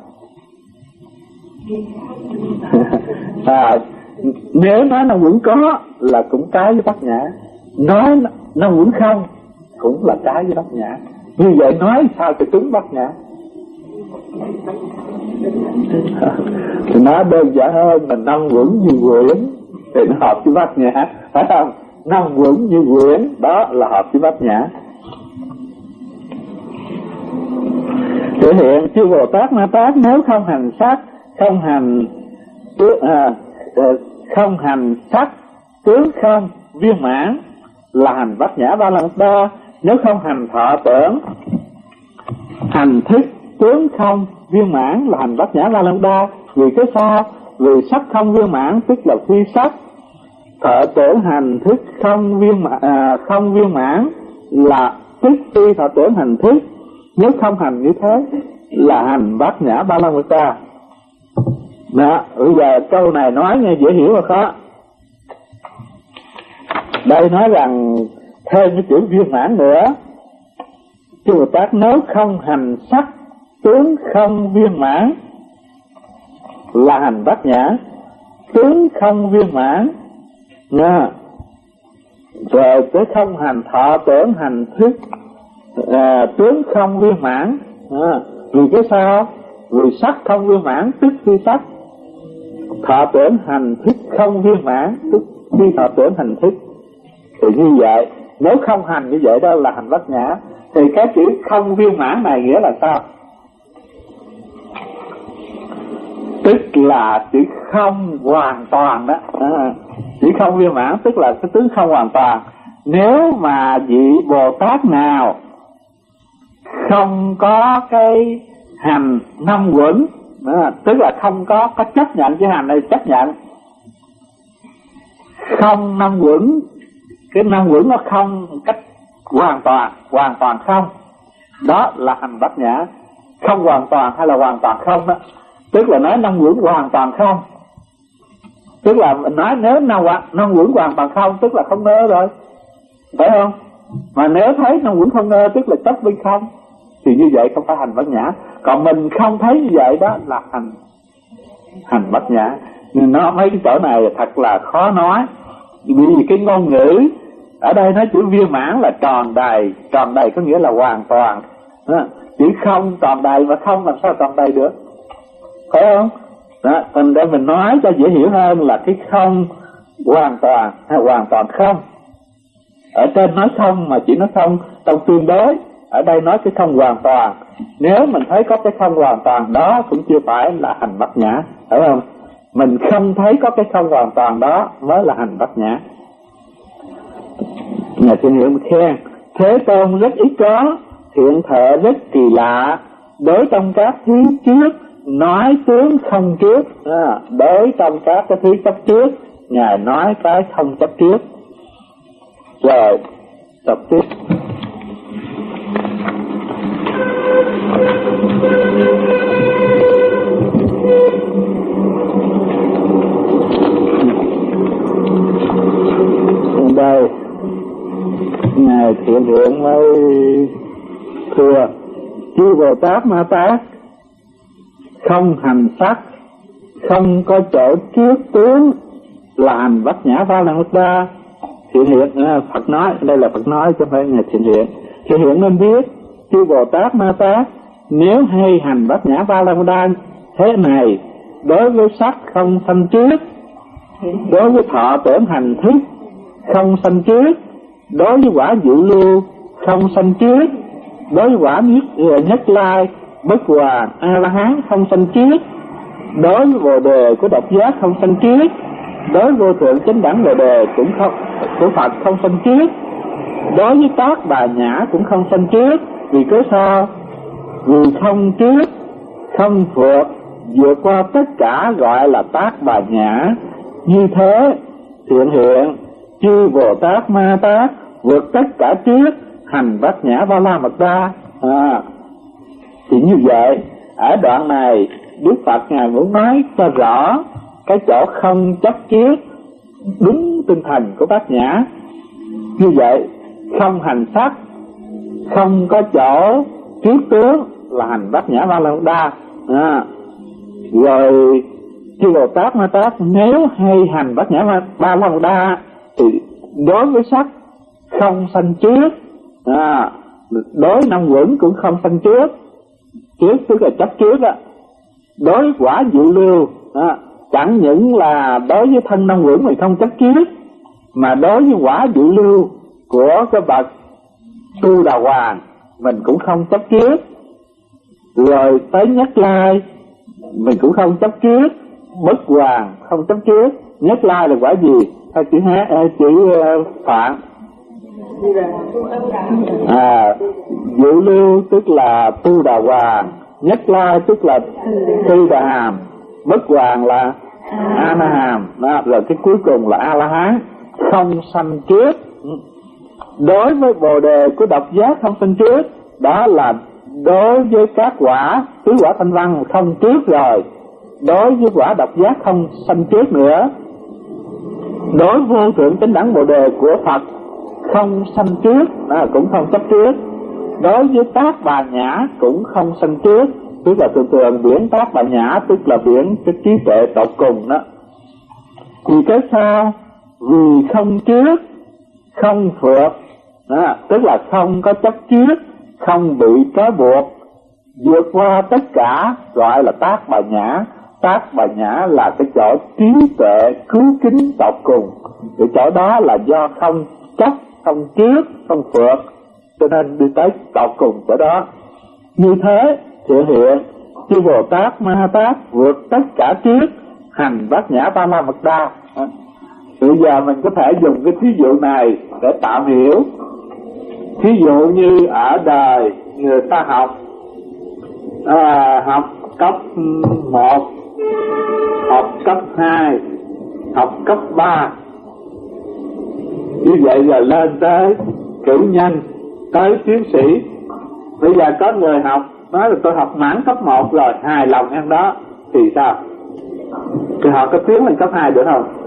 À, nếu nói năm quẩn có là cũng trái với bát nhã, nói năm quẩn không cũng là trái với bát nhã. Như vậy nói sao cho đúng bát nhã? Thì nói đơn giản hơn là năm quẩn như quyển thì nó hợp với bát nhã, phải không? Năm quẩn như quyển đó là hợp với bát nhã. Thể hiện chư Bồ Tát Ma Tát nếu không hành sắc, không hành à, không hành sắc tướng không viên mãn là hành bát nhã ba la mật đa, nếu không hành thọ tưởng hành thức tướng không viên mãn là hành bát nhã ba la mật đa. Vì cái sao? Vì sắc không viên mãn tức là phi sắc, thọ tưởng hành thức không viên mãn, à, không viên mãn là tức phi thọ tưởng hành thức, nếu không hành như thế là hành bát nhã ba la mật đa. Đó, bây giờ câu này nói nghe dễ hiểu rồi khó. Đây nói rằng thêm cái chữ viên mãn nữa, chư Bồ Tát nếu không hành sắc tướng không viên mãn là hành bát nhã, tướng không viên mãn nha. Rồi tới không hành thọ tưởng hành thức à, tướng không viên mãn à, vì cái sao? Vì sắc không viên mãn tức phi sắc, thọ tưởng hành thức không viên mãn tức phi thọ tưởng hành thức. Thì như vậy nếu không hành như vậy đó là hành bát nhã. Thì cái chữ không viên mãn này nghĩa là sao? Tức là chữ không hoàn toàn đó. À, chữ không viên mãn tức là cái tướng không hoàn toàn. Nếu mà vị Bồ Tát nào không có cái hành năm quẩn, à, tức là không có có chấp nhận cái hành này, chấp nhận không năm quẩn, cái năm quẩn nó không cách hoàn toàn, hoàn toàn không, đó là hành bát nhã. Không hoàn toàn hay là hoàn toàn không đó, tức là nói năm quẩn hoàn toàn không, Tức là mình nói nếu năm năm quẩn hoàn toàn không, tức là không nơ rồi, phải không? Mà nếu thấy năm quẩn không nơ, tức là chấp bên không, thì như vậy không phải hành bát nhã. Còn mình không thấy như vậy đó là hành hành bát nhã. Nhưng nó mấy cái chỗ này thật là khó nói, vì cái ngôn ngữ ở đây nó chữ viên mãn là tròn đầy. Tròn đầy có nghĩa là hoàn toàn. Chữ không tròn đầy mà không làm sao tròn đầy được, phải không? Đó, mình để mình nói cho dễ hiểu hơn là cái không hoàn toàn hay hoàn toàn không. Ở trên nói không mà chỉ nói không trong tương đối, ở đây nói cái không hoàn toàn. Nếu mình thấy có cái không hoàn toàn đó cũng chưa phải là hành bát nhã, phải không? Mình không thấy có cái không hoàn toàn đó mới là hành bát nhã. Nhà Thiên Hiệu khen Thế Tôn rất ít có, thiện thệ rất kỳ lạ, đối trong các thứ trước nói tướng không trước. À, đối trong các cái thứ chấp trước, Ngài nói cái không chấp trước. Rồi tập tiếp. Đây Ngài Thiện Hiện mới thưa: chư Bồ Tát Ma Tát không hành sắc, không có chỗ trước tướng là hành bát nhã ba la mật đa. Thiện Hiện, Phật nói, đây là Phật nói chứ không phải Ngài Thiện Hiện. Thiện Hiện nên biết chư Bồ Tát Ma Tát nếu hay hành bát nhã ba la mật đa thế này, đối với sắc không sanh trước, đối với thọ tưởng hành thức không sanh trước, đối với quả dự lưu không sanh trước, đối với quả nhất, nhất lai bất hoàn a la hán không sanh trước, đối với bồ đề của độc giác không sanh trước, đối với vô thượng chánh đẳng bồ đề cũng không của Phật không sanh trước, đối với tác bà nhã cũng không sanh trước. Vì cớ sao? Vì không trước, không vượt, vượt qua tất cả gọi là tác bà nhã. Như thế Thiện Hiện chư Bồ Tát Ma Tát vượt tất cả trước, hành bát nhã ba la mật đa. À, thì như vậy ở đoạn này Đức Phật Ngài muốn nói cho rõ cái chỗ không chấp trước đúng tinh thần của bát nhã. Như vậy không hành sắc, không có chỗ trước tướng là hành bát nhã ba la mật đa. À, rồi chư Bồ Tát Ma Tát nếu hay hành bát nhã ba la mật đa thì đối với sắc không sanh trước, à, đối năm quẩn cũng không sanh trước. Trước tức là chấp trước á. Đối với quả dự lưu, à, chẳng những là đối với thân năm quẩn mình không chấp trước, mà đối với quả dự lưu của cái bậc Tu Đà Hoàng mình cũng không chấp trước. Rồi tới Nhất Lai mình cũng không chấp trước, Bất Hoàng không chấp trước. Nhất Lai là quả gì? Hay chữ hát, chữ uh, Phạn. À, dự lưu tức là Tu Đà Hoàng, Nhất Lai tức là Tu Đà Hàm, Bất Hoàng là A Na Hàm. Đó, rồi cái cuối cùng là A La Hán không sanh trước. Đối với bồ đề của độc giác không sanh trước, đó là đối với các quả tứ quả thanh văn không trước rồi. Đối với quả độc giác không sanh trước nữa. Đối vô thượng chánh đẳng bồ đề của Phật không sanh trước, à, cũng không chấp trước. Đối với tác bà nhã cũng không sanh trước. Tức là thường thường biển tác bà nhã tức là biển cái trí tuệ tột cùng đó. Vì cái sao? Vì không trước, không phượt, à, tức là không có chấp trước, không bị trói buộc, vượt qua tất cả gọi là tác bà nhã. Tác bà nhã là cái chỗ trí tuệ cứu kính tột cùng. Cái chỗ đó là do không chấp, không trước, không phượt, cho nên đi tới tột cùng chỗ đó. Như thế Thiện Hiện chư Bồ Tát Ma Tát vượt tất cả trước, hành bát nhã ba la mật đa. Bây giờ mình có thể dùng cái thí dụ này để tạo hiểu. Thí dụ như ở đời người ta học à, học cấp một, học cấp hai, học cấp ba. Như vậy giờ lên tới cử nhân, tới tiến sĩ. Bây giờ có người học nói là tôi học mãn cấp một rồi, hài lòng em đó, thì sao? Thì họ có tiến lên cấp hai được không?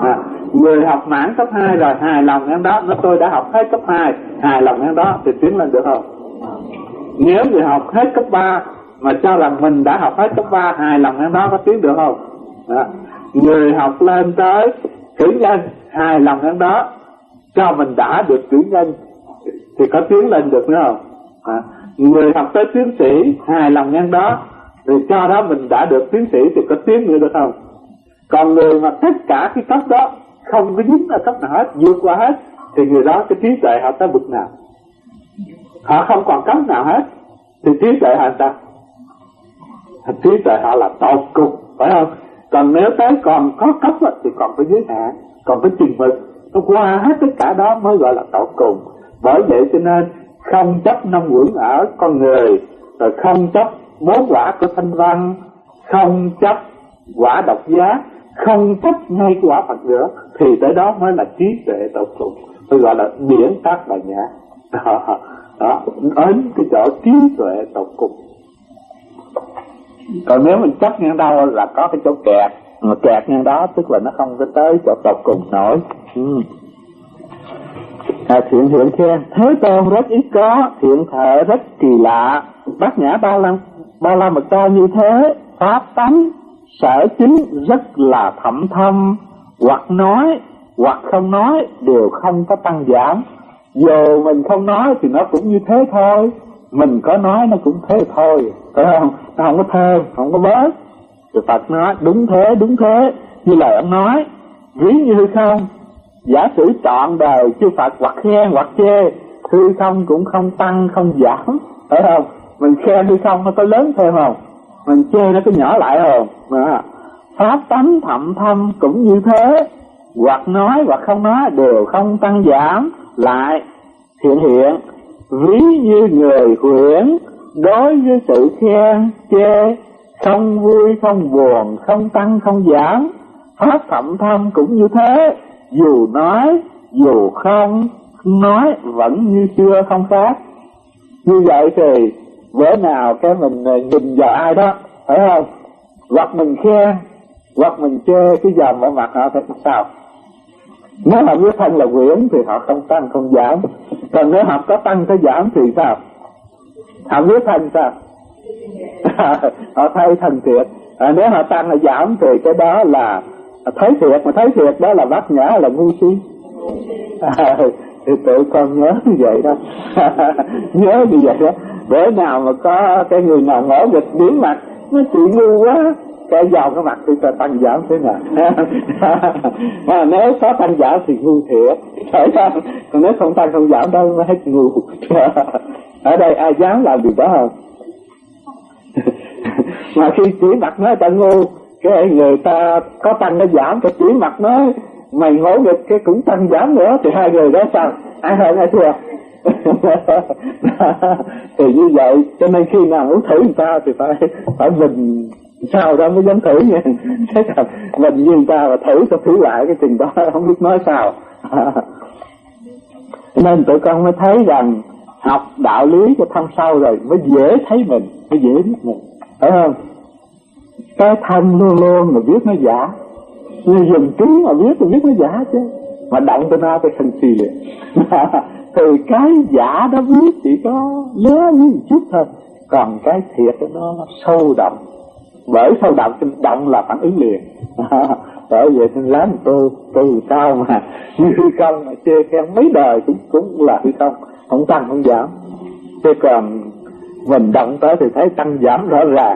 À, người học mãn cấp hai rồi hài lòng em đó, nó tôi đã học hết cấp hai, hài lòng em đó thì tiến lên được không? Nếu người học hết cấp ba mà cho rằng mình đã học hết cấp ba, hài lòng em đó có tiến được không? À, người học lên tới cử nhân, hài lòng em đó cho mình đã được cử nhân thì có tiến lên được nữa không? À, người học tới tiến sĩ, hài lòng em đó thì cho đó mình đã được tiến sĩ thì có tiến nữa được không? Còn người mà tất cả cái cấp đó không có dính ở cấp nào hết, vượt qua hết, thì người đó cái trí tuệ họ tới bực nào? Họ không còn cấp nào hết thì trí tuệ họ sao? Trí tuệ họ là tột cùng, phải không? Còn nếu tới còn có cấp đó, thì còn có giới hạn, còn có chừng mực, nó qua hết tất cả đó mới gọi là tột cùng. Bởi vậy cho nên không chấp năm uẩn ở con người, rồi không chấp bốn quả của thanh văn, không chấp quả độc giác, không chấp ngay quả Phật nữa, thì tới đó mới là trí tuệ tột cùng, tôi gọi là điển tác bài nhã. Đó, đó, đến cái chỗ trí tuệ tột cùng. Còn nếu mình chấp ngang đâu là có cái chỗ kẹt, mà kẹt ngang đó tức là nó không có tới chỗ tột cùng nổi. Ừ. À, thiện hiện khen Thế Tôn rất ít có, thiện thệ rất kỳ lạ, bát nhã ba la ba la mật đa như thế, pháp tánh sở chính rất là thậm thâm, hoặc nói hoặc không nói đều không có tăng giảm. Dù mình không nói thì nó cũng như thế thôi, mình có nói nó cũng thế thôi, phải không? Nó không có thêm, không có bớt. Thì Phật nói đúng thế, đúng thế, như lời ông nói, ví như hư không. Giả sử trọn đời chư Phật hoặc khen hoặc chê, hư không cũng không tăng không giảm, phải không? Mình khen hư không nó có lớn thêm không? Mình chê nó có nhỏ lại không? Đó. Pháp tánh thậm thâm cũng như thế, hoặc nói hoặc không nói đều không tăng giảm. Lại thiện hiện ví như người huyễn, đối với sự khen chê không vui không buồn, không tăng không giảm. Pháp thậm thâm cũng như thế, dù nói dù không nói vẫn như xưa không khác. Như vậy thì bữa nào cái mình nhìn vào ai đó, phải không? Hoặc mình khen hoặc mình chê, cái dòm ở mặt họ phải sao? Nếu họ biết thân là quyển thì họ không tăng không giảm. Còn nếu họ có tăng có giảm thì sao? Họ biết thân sao? Họ thấy thân thiệt. À, nếu họ tăng hay giảm thì cái đó là thấy thiệt, mà thấy thiệt đó là bát nhã là ngu si. À, thì tụi con nhớ như vậy đó. Nhớ như vậy đó. Bữa nào mà có cái người nào ngỡ nghịch biến mặt, nó chị ngu quá, cái vào cái mặt thì ta tăng giảm thế nào. Mà nếu có tăng giảm thì ngu thiệt, phải không? Còn nếu không tăng không giảm đâu nó hết ngu. Ở đây ai dám làm điều đó không? Mà khi chỉ mặt nói ta ngu, cái người ta có tăng nó giảm, cái chỉ mặt nói mày ngỗ nghịch cái cũng tăng giảm nữa, thì hai người đó sao? Ai hơn ai thua? Thì như vậy cho nên khi nào muốn thử người ta thì phải phải mình sao đó mới dám thử nha. Thế là mình như người ta mà thử cho thử lại cái trình đó không biết nói sao. Nên tụi con mới thấy rằng học đạo lý cho thâm sâu rồi mới dễ thấy mình, mới dễ biết mình, phải không? Cái thân luôn luôn mà biết nó giả, như dùng trứng mà biết thì biết nó giả chứ, mà động tới nó cái thân si liền. Thì cái giả đó biết chỉ có lứa một chút thôi, còn cái thiệt nó sâu đậm. Bởi sâu đậm động là phản ứng liền. Bởi vậy nên lắm tôi tôi sao mà như hư không mà chê khen mấy đời cũng cũng là hư không, không tăng không giảm. Chứ còn mình động tới thì thấy tăng giảm rõ ràng.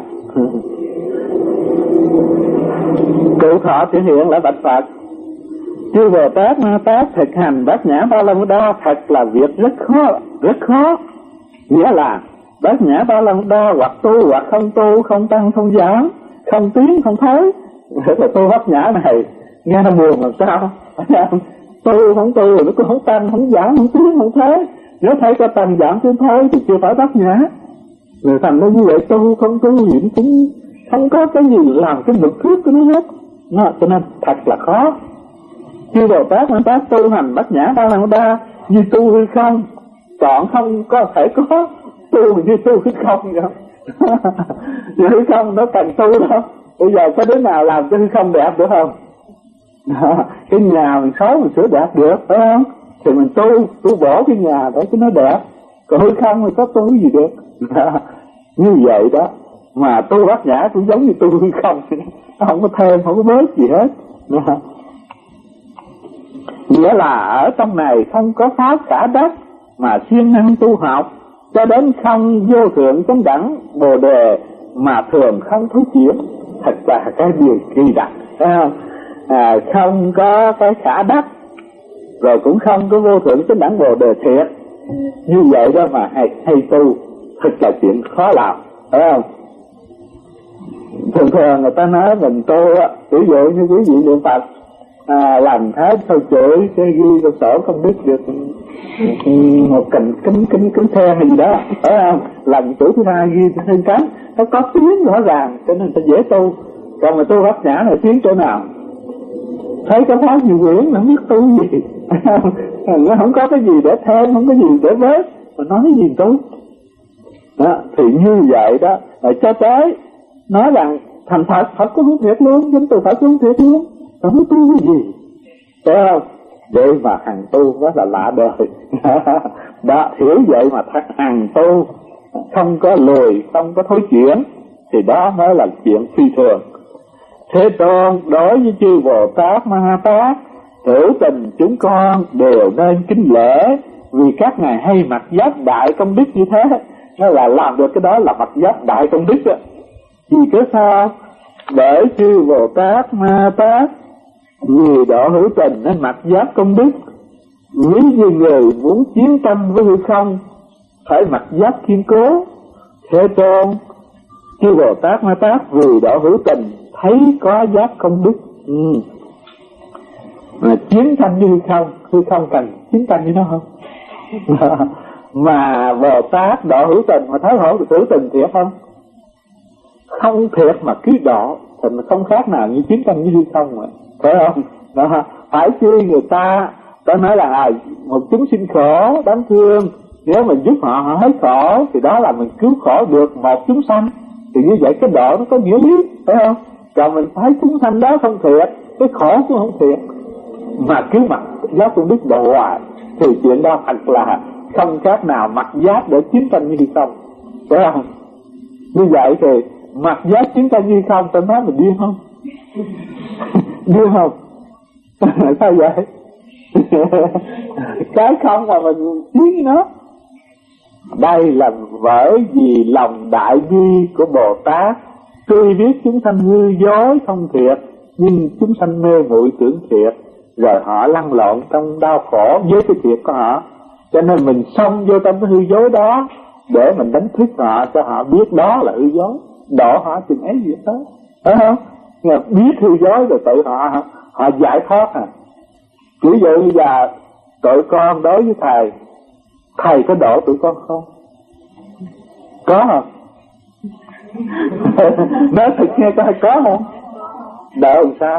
Cụ thọ thể hiện là bạch Phật, chư Bồ Tát Ma Tát thực hành bát nhã ba la mật đa thật là việc rất khó, rất khó. Nghĩa là bát nhã ba la mật đa hoặc tu hoặc không tu, không tăng không giảm, không tiến không thối. Thế là tu bát nhã này nghe nó buồn làm sao? Tu không tu nó cũng không tăng không giảm không tiến không thối. Nếu thấy có tăng giảm tiến thối thì chưa phải bát nhã. Rồi thành nó như vậy, tu không tu gì cũng không có cái gì làm cái mực thước của nó hết. Nó, cho nên thật là khó. Chư Bồ Tát Ma Tát tu hành bát nhã ba la mật đa như tu hư không, chọn không có thể có tu như tu hư không vậy. Như hư không nó cần tu đâu. Bây giờ có đứa nào làm cho hư không đẹp được không? Cái nhà mình xấu mình sửa đẹp được, phải không? Thì mình tu, tu bổ cái nhà để cho nó đẹp. Còn hư không thì có tu gì được. Như vậy đó. Mà tu bát nhã cũng giống như tu hư không. Nó không có thêm, không có bớt gì hết. Nghĩa là ở trong này không có pháp cả đất, mà siêng năng tu học cho đến không vô thượng chánh đẳng bồ đề, mà thường không thối chuyển. Thật là cái điều kỳ đặc, phải không? À, không có cái khả đắc, rồi cũng không có vô thượng chánh đẳng bồ đề thiệt. Như vậy đó mà hay, hay tu, thật là chuyện khó làm, phải không? Thường thường người ta nói mình tu á, ví dụ như quý vị niệm Phật à, làm hết thôi chửi cái ghi trong sổ không biết được một cành kính kính kính xe hay gì đó, phải không? Lần chủ thứ hai ghi trên cánh nó có tiếng rõ ràng cho nên ta dễ tu. Còn mà tu bát nhã này tiếng chỗ nào? Thấy cái pháp nhiều quyển nó không biết tu gì. Nó không có cái gì để thêm, không có gì để vết, mà nói cái gì tu đó. Thì như vậy đó, rồi cho tới nói rằng thành Phật, Phật có hướng thiệt luôn, chính từ Phật hướng thiệt luôn, không có tu cái gì, phải không? Vậy mà hằng tu đó là lạ đời. Đó, hiểu vậy mà thật hằng tu, không có lười, không có thối chuyển, thì đó mới là chuyện phi thường. Thế Tôn đối với chư Bồ Tát Ma Ha Tát, hữu tình chúng con đều nên kính lễ, vì các ngài hay mặc giáp đại công đức như thế. Nó là làm được cái đó là mặc giáp đại công đức á. Vì cớ sao? Bởi chư Bồ Tát Ma Ha Tát vì độ hữu tình nên mặc giáp công đức. Nếu như người muốn chiến tranh với hư không, phải mặc giáp kiên cố. Thế Tôn chư Bồ Tát Ma Tát vì độ hữu tình thấy có giáp công đức. Ừ. Mà chiến tranh với hư không, hư không cần chiến tranh với nó không? Mà Bồ Tát độ hữu tình mà thấy hữu hữu tình thiệt không? Không thiệt mà cứ độ thì không khác nào như chiến tranh với hư không mà, phải không? Đó. Phải chi người ta có nói là à, một chúng sinh khổ đáng thương, nếu mình giúp họ họ hết khổ thì đó là mình cứu khổ được một chúng sanh, thì như vậy cái độ nó có nghĩa lý, phải không? Còn mình thấy chúng sanh đó không thiệt, cái khổ cũng không thiệt, mà cứ mặc giáp công đức độ hoài, thì chuyện đó thật là không khác nào mặc giáp để chiến tranh như không, phải không? Như vậy thì mặc giáp chiến tranh như không, tôi nói mình điên không? Điên không? Sao vậy? Cái không mà mình chiến với nó. Đây là bởi vì lòng đại bi của Bồ Tát, tuy biết chúng sanh hư dối không thiệt, nhưng chúng sanh mê muội tưởng thiệt, rồi họ lăn lộn trong đau khổ với cái thiệt của họ. Cho nên mình xông vô trong cái hư dối đó để mình đánh thức họ, cho họ biết đó là hư dối, đổ họ chừng ấy gì đó, phải không? Mà biết hư dối rồi tự họ họ giải thoát à. Ví dụ như là tụi con đối với thầy, thầy có đổ tụi con không? Có không? Nói thật nghe coi có không? Đỡ làm sao?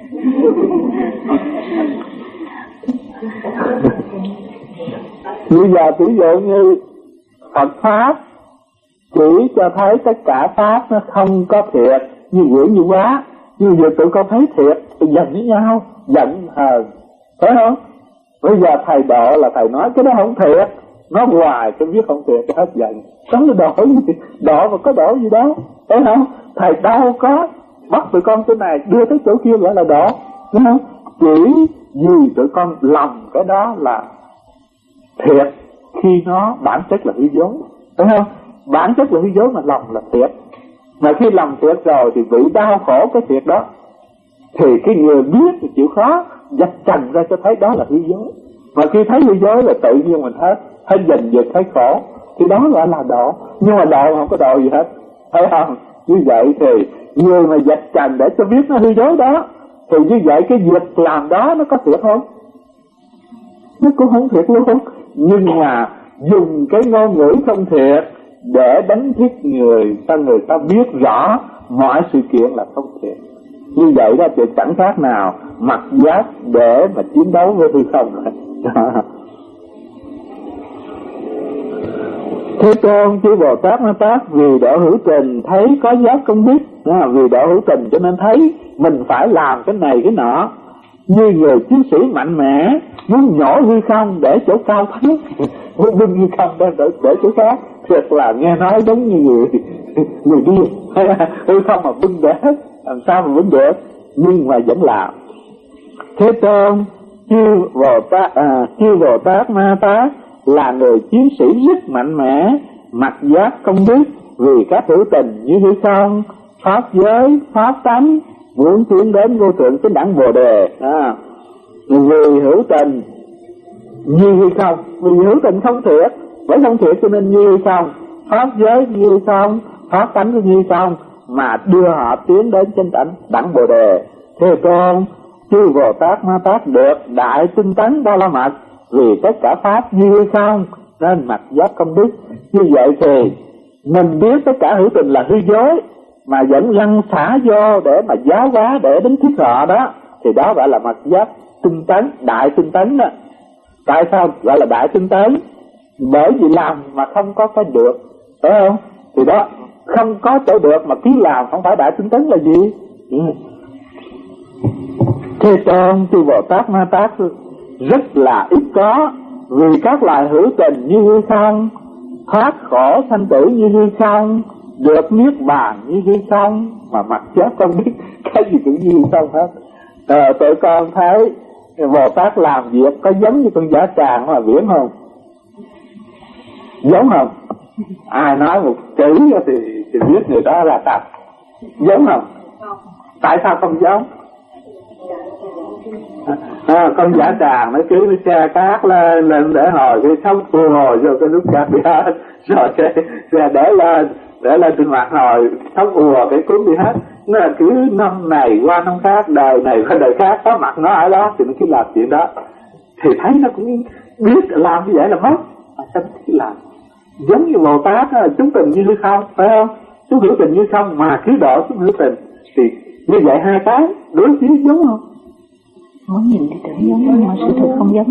Bây giờ ví dụ như Phật Pháp chỉ cho thấy tất cả Pháp nó không có thiệt, như quỷ như quá. Nhưng giờ tụi con thấy thiệt, tụi giận với nhau, giận hờn, phải không? Bây giờ thầy độ là thầy nói cái đó không thiệt, nói hoài cái biết không thiệt, cái hết giận. Có cái độ gì, độ mà có độ gì đó, phải không? Thầy đâu có bắt tụi con chỗ này đưa tới chỗ kia gọi là độ, phải không? Chỉ vì tụi con lầm cái đó là thiệt khi nó bản chất là hư dối, phải không? Bản chất là hư dối mà lầm là thiệt. Mà khi lầm thiệt rồi thì bị đau khổ cái thiệt đó, thì cái người biết thì chịu khó dạch trần ra cho thấy đó là hư dối. Mà khi thấy hư dối là tự nhiên mình hết hết dần dần thấy khổ, thì đó gọi là độ. Nhưng mà độ không có độ gì hết, thấy không? Như vậy thì người mà dạch trần để cho biết nó hư dối đó, thì như vậy cái việc làm đó nó có thiệt không? Nó cũng không thiệt luôn. Nhưng mà dùng cái ngôn ngữ không thiệt để đánh thức người ta, người ta biết rõ mọi sự kiện là không thiệt. Như vậy đó thì chẳng khác nào mặc giáp để mà chiến đấu với hư không rồi. Thế Tôn chư Bồ Tát Ma Tát vì độ hữu tình thấy có giáp công đức, à, vì độ hữu tình cho nên thấy mình phải làm cái này cái nọ, như người chiến sĩ mạnh mẽ muốn nhổ hư không để chỗ cao thắng, muốn bưng hư không để, để, để chỗ khác. Thật là nghe nói giống như người người điên, hư không mà bưng để làm sao mà bưng được, nhưng mà vẫn làm. Thế Tôn chư Bồ Tát à, chư Bồ Tát Ma Tát là người chiến sĩ rất mạnh mẽ, mặc giáp công đức, vì các hữu tình như hư không, pháp giới, pháp tánh, muốn tiến đến vô thượng chánh đẳng Bồ Đề. À, vì hữu tình như hư không, vì hữu tình không thiệt, bởi không thiệt cho nên như hư không, pháp giới như hư không, pháp tánh như hư không, mà đưa họ tiến đến chánh đẳng đẳng Bồ Đề. Thế Tôn chư Bồ Tát Ma Tát được đại tinh tấn Ba La Mật, vì tất cả pháp như hư không nên mặc giáp công đức. Như vậy thì mình biết tất cả hữu tình là hư dối, mà vẫn lăn xả vô để mà giáo hóa, để đánh thức họ đó, thì đó gọi là mặc giáp tinh tấn, đại tinh tấn đó. Tại sao gọi là đại tinh tấn? Bởi vì làm mà không có cái được, phải không? Thì đó, không có chỗ được mà cứ làm, không phải đại tinh tấn là gì? Ừ. Thế Tôn chư Bồ Tát Ma Tát rất là ít có, vì các loài hữu tình như hư không, thoát khổ sanh tử như hư không, được niết bàn như hư không, mà mặc giáp không biết cái gì cũng như hư không hết. À, tụi con thấy Bồ Tát làm việc có giống như con giả tràng mà biển không? Giống không? Ai nói một chữ thì, thì biết người đó là thật. Giống không? Tại sao không giống? À, con giả tràng nó cứ xe cát lên, lên để hồi cái sóng cua hồi vô cái nút cát đi hết, rồi xe, xe để lên để lên trên mặt hồi sóng ùa cái cuốn đi hết. Nó là cứ năm này qua năm khác, đời này qua đời khác, có mặt nó ở đó thì nó cứ làm chuyện đó, thì thấy nó cũng biết làm như vậy là mất, mà sao nó cứ làm. Giống như Bồ Tát đó, chúng tình như không, phải không? Chúng hữu tình như không mà cứ đổ chúng hữu tình, thì như vậy hai cái đối chiếu giống không? Muốn nhìn thì tưởng giống nhưng mà sự thật không giống.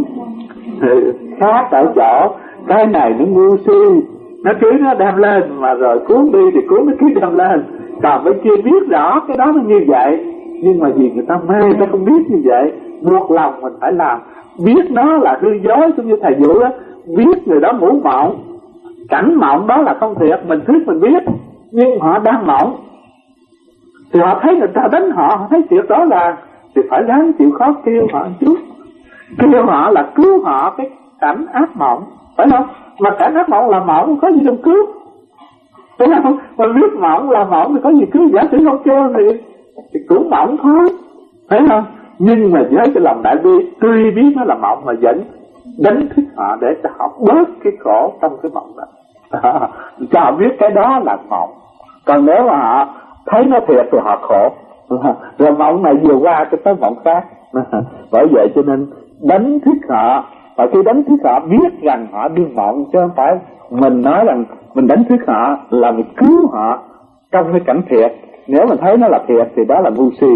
Khác tại chỗ cái này nó ngu si, nó cứ nó đem lên mà rồi cuốn đi thì cuốn nó cứ đem lên, còn bên kia biết rõ cái đó nó như vậy, nhưng mà vì người ta mê, người ta không biết như vậy, buộc lòng mình phải làm. Biết nó là hư dối, giống như thầy Vũ đó, biết người đó ngủ mộng, cảnh mộng đó là không thiệt, mình thức mình biết, nhưng họ đang mộng thì họ thấy người ta đánh họ, họ thấy thiệt đó là, thì phải ráng chịu khó kêu họ một chút, kêu họ là cứu họ cái cảnh ác mộng, phải không? Mà cảnh ác mộng là mộng, có gì đâu cứu, phải không? Mà biết mộng là mộng thì có gì cứu, giả sử không kêu thì, thì cũng mộng thôi, phải không? Nhưng mà với cái lòng đại bi, tuy biết nó là mộng mà vẫn đánh thức họ để cho họ bớt cái khổ trong cái mộng đó, à, cho họ biết cái đó là mộng. Còn nếu mà họ thấy nó thiệt thì họ khổ, rồi mộng này vừa qua cái tới mộng khác. Bởi vậy cho nên đánh thức họ, và khi đánh thức họ biết rằng họ đương mộng, chứ không phải mình nói rằng mình đánh thức họ là mình cứu họ trong cái cảnh thiệt. Nếu mình thấy nó là thiệt thì đó là ngu si.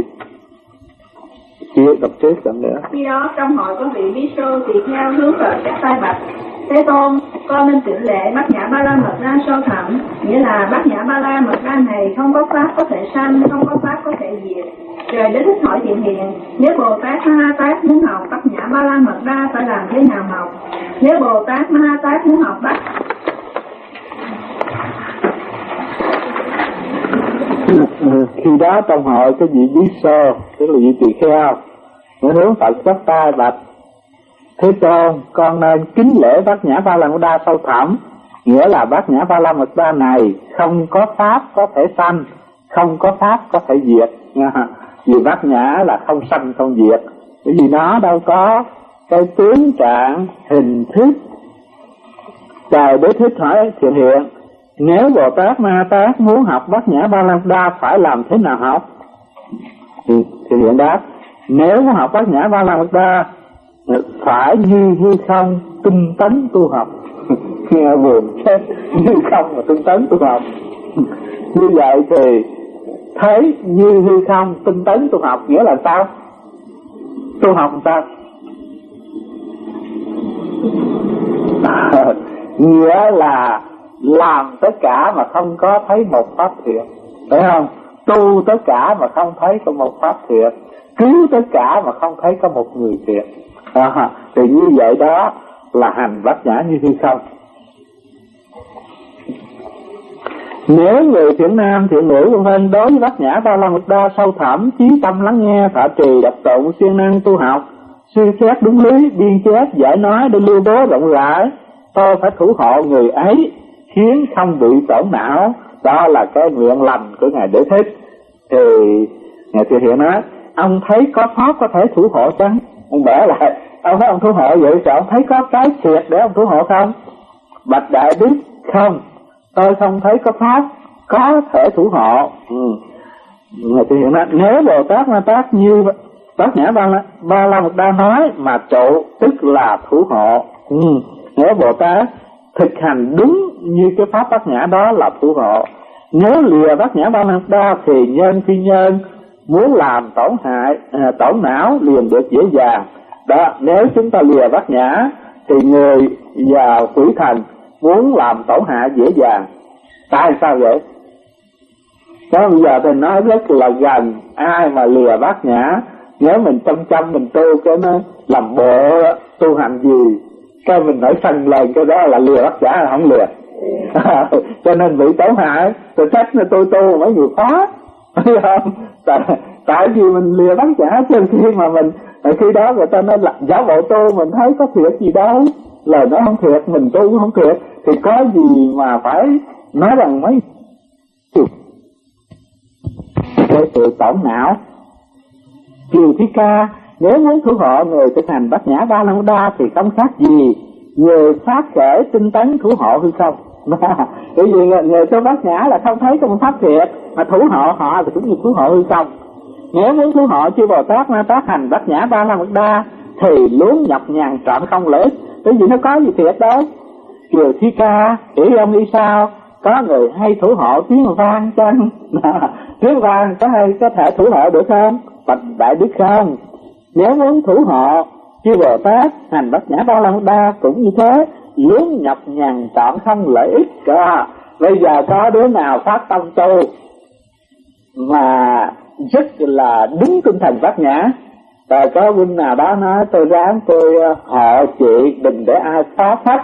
Chia đọc tiếp lần nữa. Khi đó trong hội có vị bí sô tỳ kheo hướng về các tay bạch: Thế Tôn, con nên tịnh lệ bát nhã ba la mật đa sâu thẳm, nghĩa là bát nhã ba la mật đa này không có pháp có thể sanh, không có pháp có thể diệt. Rồi đến thích hỏi thiện hiện: nếu Bồ Tát Ma Ha Tát muốn học bát nhã ba la mật đa phải làm thế nào học? Nếu Bồ Tát Ma Ha Tát muốn học bát Khi đó trong hội có vị bí sô, tức là vị tỳ kheo, nó hướng Phật chắp tay bạch: Thế Tôn, con nên kính lễ bát nhã ba la mật đa sâu thẳm, nghĩa là bát nhã ba la mật đa này không có pháp có thể sanh, không có pháp có thể diệt. Vì bát nhã là không sanh không diệt, bởi vì nó đâu có cái tướng trạng hình thức. Trời Đế Thích hỏi thiện hiện: nếu Bồ Tát Ma Tát muốn học bát nhã ba la mật đa phải làm thế nào học? Thì thiện hiện đáp: nếu muốn học bát nhã ba la mật đa phải như hư không tinh tấn tu học. Nghe buồn chết, như không mà tinh tấn tu học. Như vậy thì thấy như hư không tinh tấn tu học nghĩa là sao? Tu học làm sao? À, nghĩa là làm tất cả mà không có thấy một pháp thiệt, phải không? Tu tất cả mà không thấy có một pháp thiệt, cứu tất cả mà không thấy có một người thiện. À, thì như vậy đó là hành bát nhã như thế không? Nếu người thiện nam, thiện nữ vân vân đối với bát nhã ba la mật đa sâu thẳm, chí tâm lắng nghe, thọ trì, đọc tụng, siêng năng tu học, suy xét đúng lý, biên chép, giải nói để lưu bố rộng rãi, tôi phải thủ hộ người ấy khiến không bị tổn não. Đó là cái nguyện lành của Ngài Đế Thích. Thì Ngài Thiện Hiện nói, ông thấy có pháp có thể thủ hộ chăng? Ông bẻ lại, ông thấy ông thủ hộ vậy sao? Ông thấy có cái thiệt để ông thủ hộ không? Bạch Đại Đức, không, tôi không thấy có pháp có thể thủ hộ. Ừ. Ngài Thiện Hiện nói, nếu Bồ Tát Ma Tát như Bát Nhã Ba La, Ba La Mật Đa nói mà trụ, tức là thủ hộ. Ừ. Nếu Bồ Tát thực hành đúng như cái pháp bát nhã đó là thủ hộ. Nếu lìa bát nhã ba la mật đa thì nhân phi nhân muốn làm tổn hại à, tổn não liền được dễ dàng. Đó, nếu chúng ta lìa bát nhã thì người và quỷ thần muốn làm tổn hại dễ dàng. Tại sao vậy? Đó, bây giờ thì nói rất là gần, ai mà lìa bát nhã, nếu mình chăm chăm mình tu cái nó làm bộ tu hành gì, cái mình nói phần lần cái đó là lừa bát nhã là không lừa. Cho nên bị tổn hại, rồi trách là tôi tu mấy người phá. Không? Tại, tại vì mình lừa bát nhã, chứ khi mà mình khi đó người ta nói là giả bộ tu, mình thấy có thiệt gì đâu, lời nói không thiệt, mình tu không thiệt, thì có gì mà phải nói rằng mấy cái sự tổn não. Kiều Thi Ca, nếu muốn thủ hộ người thực hành bát nhã ba la mật đa thì không khác gì người phát khởi tinh tấn thủ hộ hay không? Bởi vì người, người tu bát nhã là không thấy trong pháp thiệt, mà thủ hộ họ thì cũng như thủ hộ hay không? Nếu muốn thủ hộ chư Bồ Tát Ma Tát hành bát nhã ba la mật đa thì luôn nhọc nhằn trọn không lợi ích, bởi vì nó có gì thiệt đâu. Kiều Thi Ca, ý ông nghĩ sao? Có người hay thủ hộ tiếng vang chăng? Tiếng vang có hay có thể thủ hộ được không? Bạch Đại Đức không. Nếu muốn thủ hộ chư Bồ Tát hành bát nhã ba la mật đa cũng như thế, luôn nhọc nhằn trọn không lợi ích cả. Bây giờ có đứa nào phát tâm tu mà rất là đúng tinh thần bát nhã, rồi có huynh nào đó nói tôi ráng tôi hộ chị đừng để ai phá phách,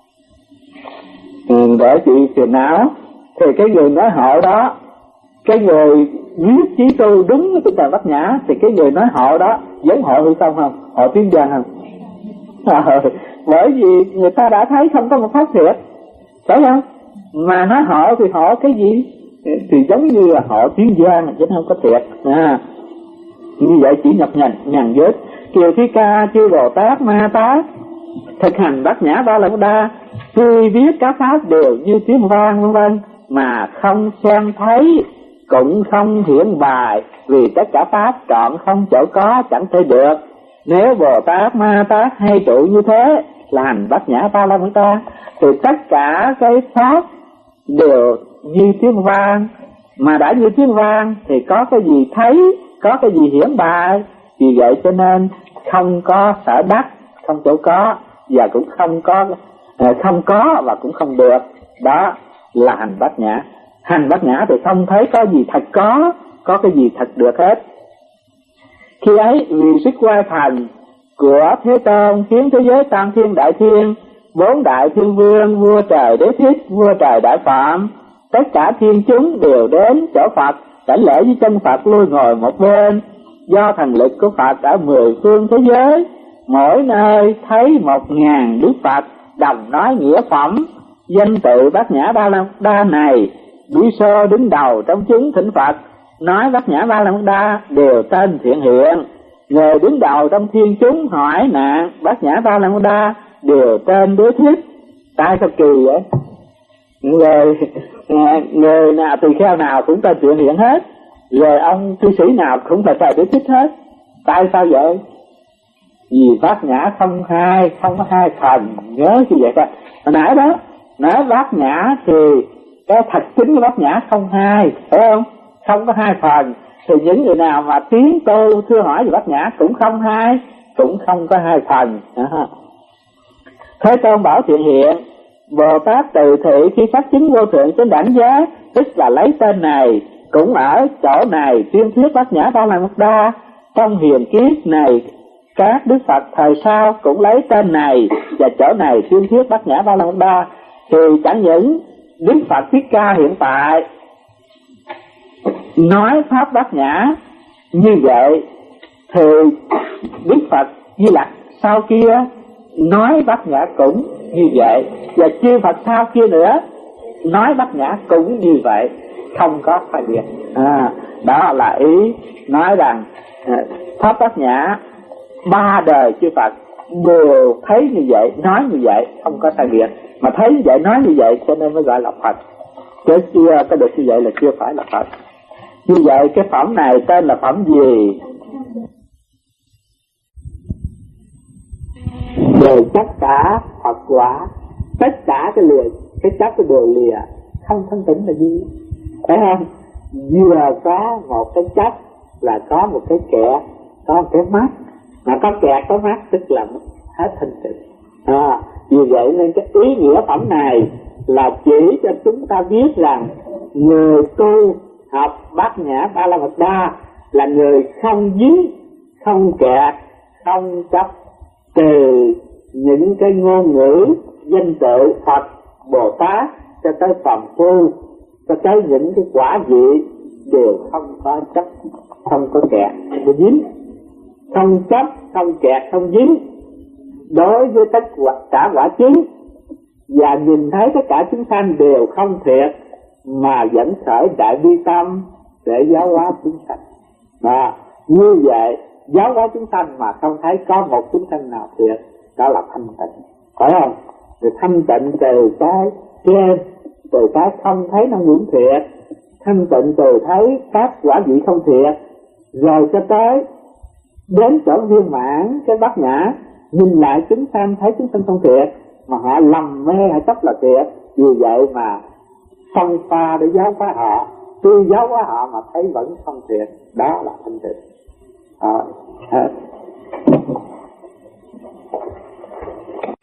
để chị phiền não, thì cái người nói hộ đó, cái người viết chí tu đúng tinh thần bát nhã, thì cái người nói hộ đó giống hộ hay không không? Hộ tiếng Giang không? À, bởi vì người ta đã thấy không có một pháp thiệt, phải không? Mà nói hộ thì hộ cái gì? Thì giống như là hộ tiếng Giang chứ không có thiệt. À, như vậy chỉ nhập nhằn nhằn vết. Kiều Thi Ca, chư Bồ Tát Ma Tát thực hành bát nhã ba la mật đa, tuy biết các pháp đều như tiếng vang vân vân mà không xem thấy, cũng không hiển bài, vì tất cả pháp trọn không chỗ có chẳng thể được. Nếu Bồ Tát Ma Tát hay trụ như thế là hành bát nhã ba la mật đa thì tất cả cái pháp đều như tiếng vang, mà đã như tiếng vang thì có cái gì thấy, có cái gì hiển bài. Vì vậy cho nên không có sở đắc, không chỗ có, và cũng không có không có và cũng không được. Đó là hành bát nhã. Hành bát nhã thì không thấy có gì thật có, có cái gì thật được hết. Khi ấy vì sức oai thành của Thế Tôn khiến thế giới tam thiên đại thiên, bốn đại thiên vương, vua trời Đế Thích, vua trời Đại Phạm, tất cả thiên chúng đều đến chỗ Phật, đảnh lễ với chân Phật lui ngồi một bên. Do thần lực của Phật ở mười phương thế giới, mỗi nơi thấy một ngàn Đức Phật đồng nói nghĩa phẩm. Danh tự bát nhã ba la mật đa này, Bí Sô đứng đầu trong chúng thỉnh Phật, nói bát nhã ba la mật đa đều tên Thiện Hiện. Người đứng đầu trong thiên chúng hỏi nạn bát nhã ba la mật đa đều tên Đế Thích. Tại sao kỳ vậy? Người, người nào tỳ kheo nào cũng tên Thiện Hiện hết, rồi ông cư sĩ nào cũng là thầy Đế Thích hết. Tại sao vậy? Vì bát nhã không hai, không có hai phần. Nhớ như vậy thôi. Hồi nãy đó nói bát nhã thì cái thật chính của bát nhã không hai, phải không? Không có hai phần. Thì những người nào mà tiến tu thưa hỏi về bát nhã cũng không hai, cũng không có hai phần. Thế Tôn bảo Thiện Hiện, Bồ Tát Từ Thị khi phát chứng vô thượng trên đảnh giác, tức là lấy tên này, cũng ở chỗ này tuyên thuyết bát nhã ba la mật đa, trong hiền kiếp này các đức Phật thời sau cũng lấy tên này và chỗ này tuyên thuyết Bát Nhã Ba La Mật Đa, thì chẳng những Đức Phật Thích Ca hiện tại nói pháp Bát Nhã như vậy, thì Đức Phật Di Lặc sau kia nói Bát Nhã cũng như vậy, và chư Phật sau kia nữa nói Bát Nhã cũng như vậy, không có phân biệt. À, đó là ý nói rằng à, pháp Bát Nhã ba đời chư Phật đều thấy như vậy, nói như vậy, không có sai biệt. Mà thấy như vậy, nói như vậy cho nên mới gọi là Phật, chứ chưa có được như vậy là chưa phải là Phật. Như vậy cái phẩm này tên là phẩm gì? Đều tất cả Phật quả, tất cả cái lìa, cái chấp cái đều lìa, không thanh tịnh là gì? Phải không? Vừa có một cái chấp là có một cái kẹt, có một cái mắt, mà có kẹt có mắt tức là hết thanh tịnh. À, vì vậy nên cái ý nghĩa phẩm này là chỉ cho chúng ta biết rằng người tu học Bát Nhã Ba La Mật Đa là người không dính, không kẹt, không chấp từ những cái ngôn ngữ danh tự Phật, Bồ Tát cho tới phàm phu, cho tới những cái quả vị đều không có chấp, không có kẹt, không có dính, không chấp, không kẹt, không dính đối với tất cả quả chứng, và nhìn thấy tất cả chúng sanh đều không thiệt mà vẫn khởi đại bi tâm để giáo hóa chúng sanh. À, như vậy giáo hóa chúng sanh mà không thấy có một chúng sanh nào thiệt, đó là thanh tịnh, phải không? Thì thanh tịnh từ cái trên, từ cái không thấy năng lượng thiệt, thanh tịnh từ thấy các quả vị không thiệt, rồi cho tới đến chỗ viên mãn cái Bát Nhã, nhìn lại chúng sanh thấy chúng sanh không thiệt mà họ lầm mê hay chấp là thiệt, vì vậy mà xông pha để giáo hóa họ, tuy giáo hóa họ mà thấy vẫn không thiệt, đó là thanh tịnh.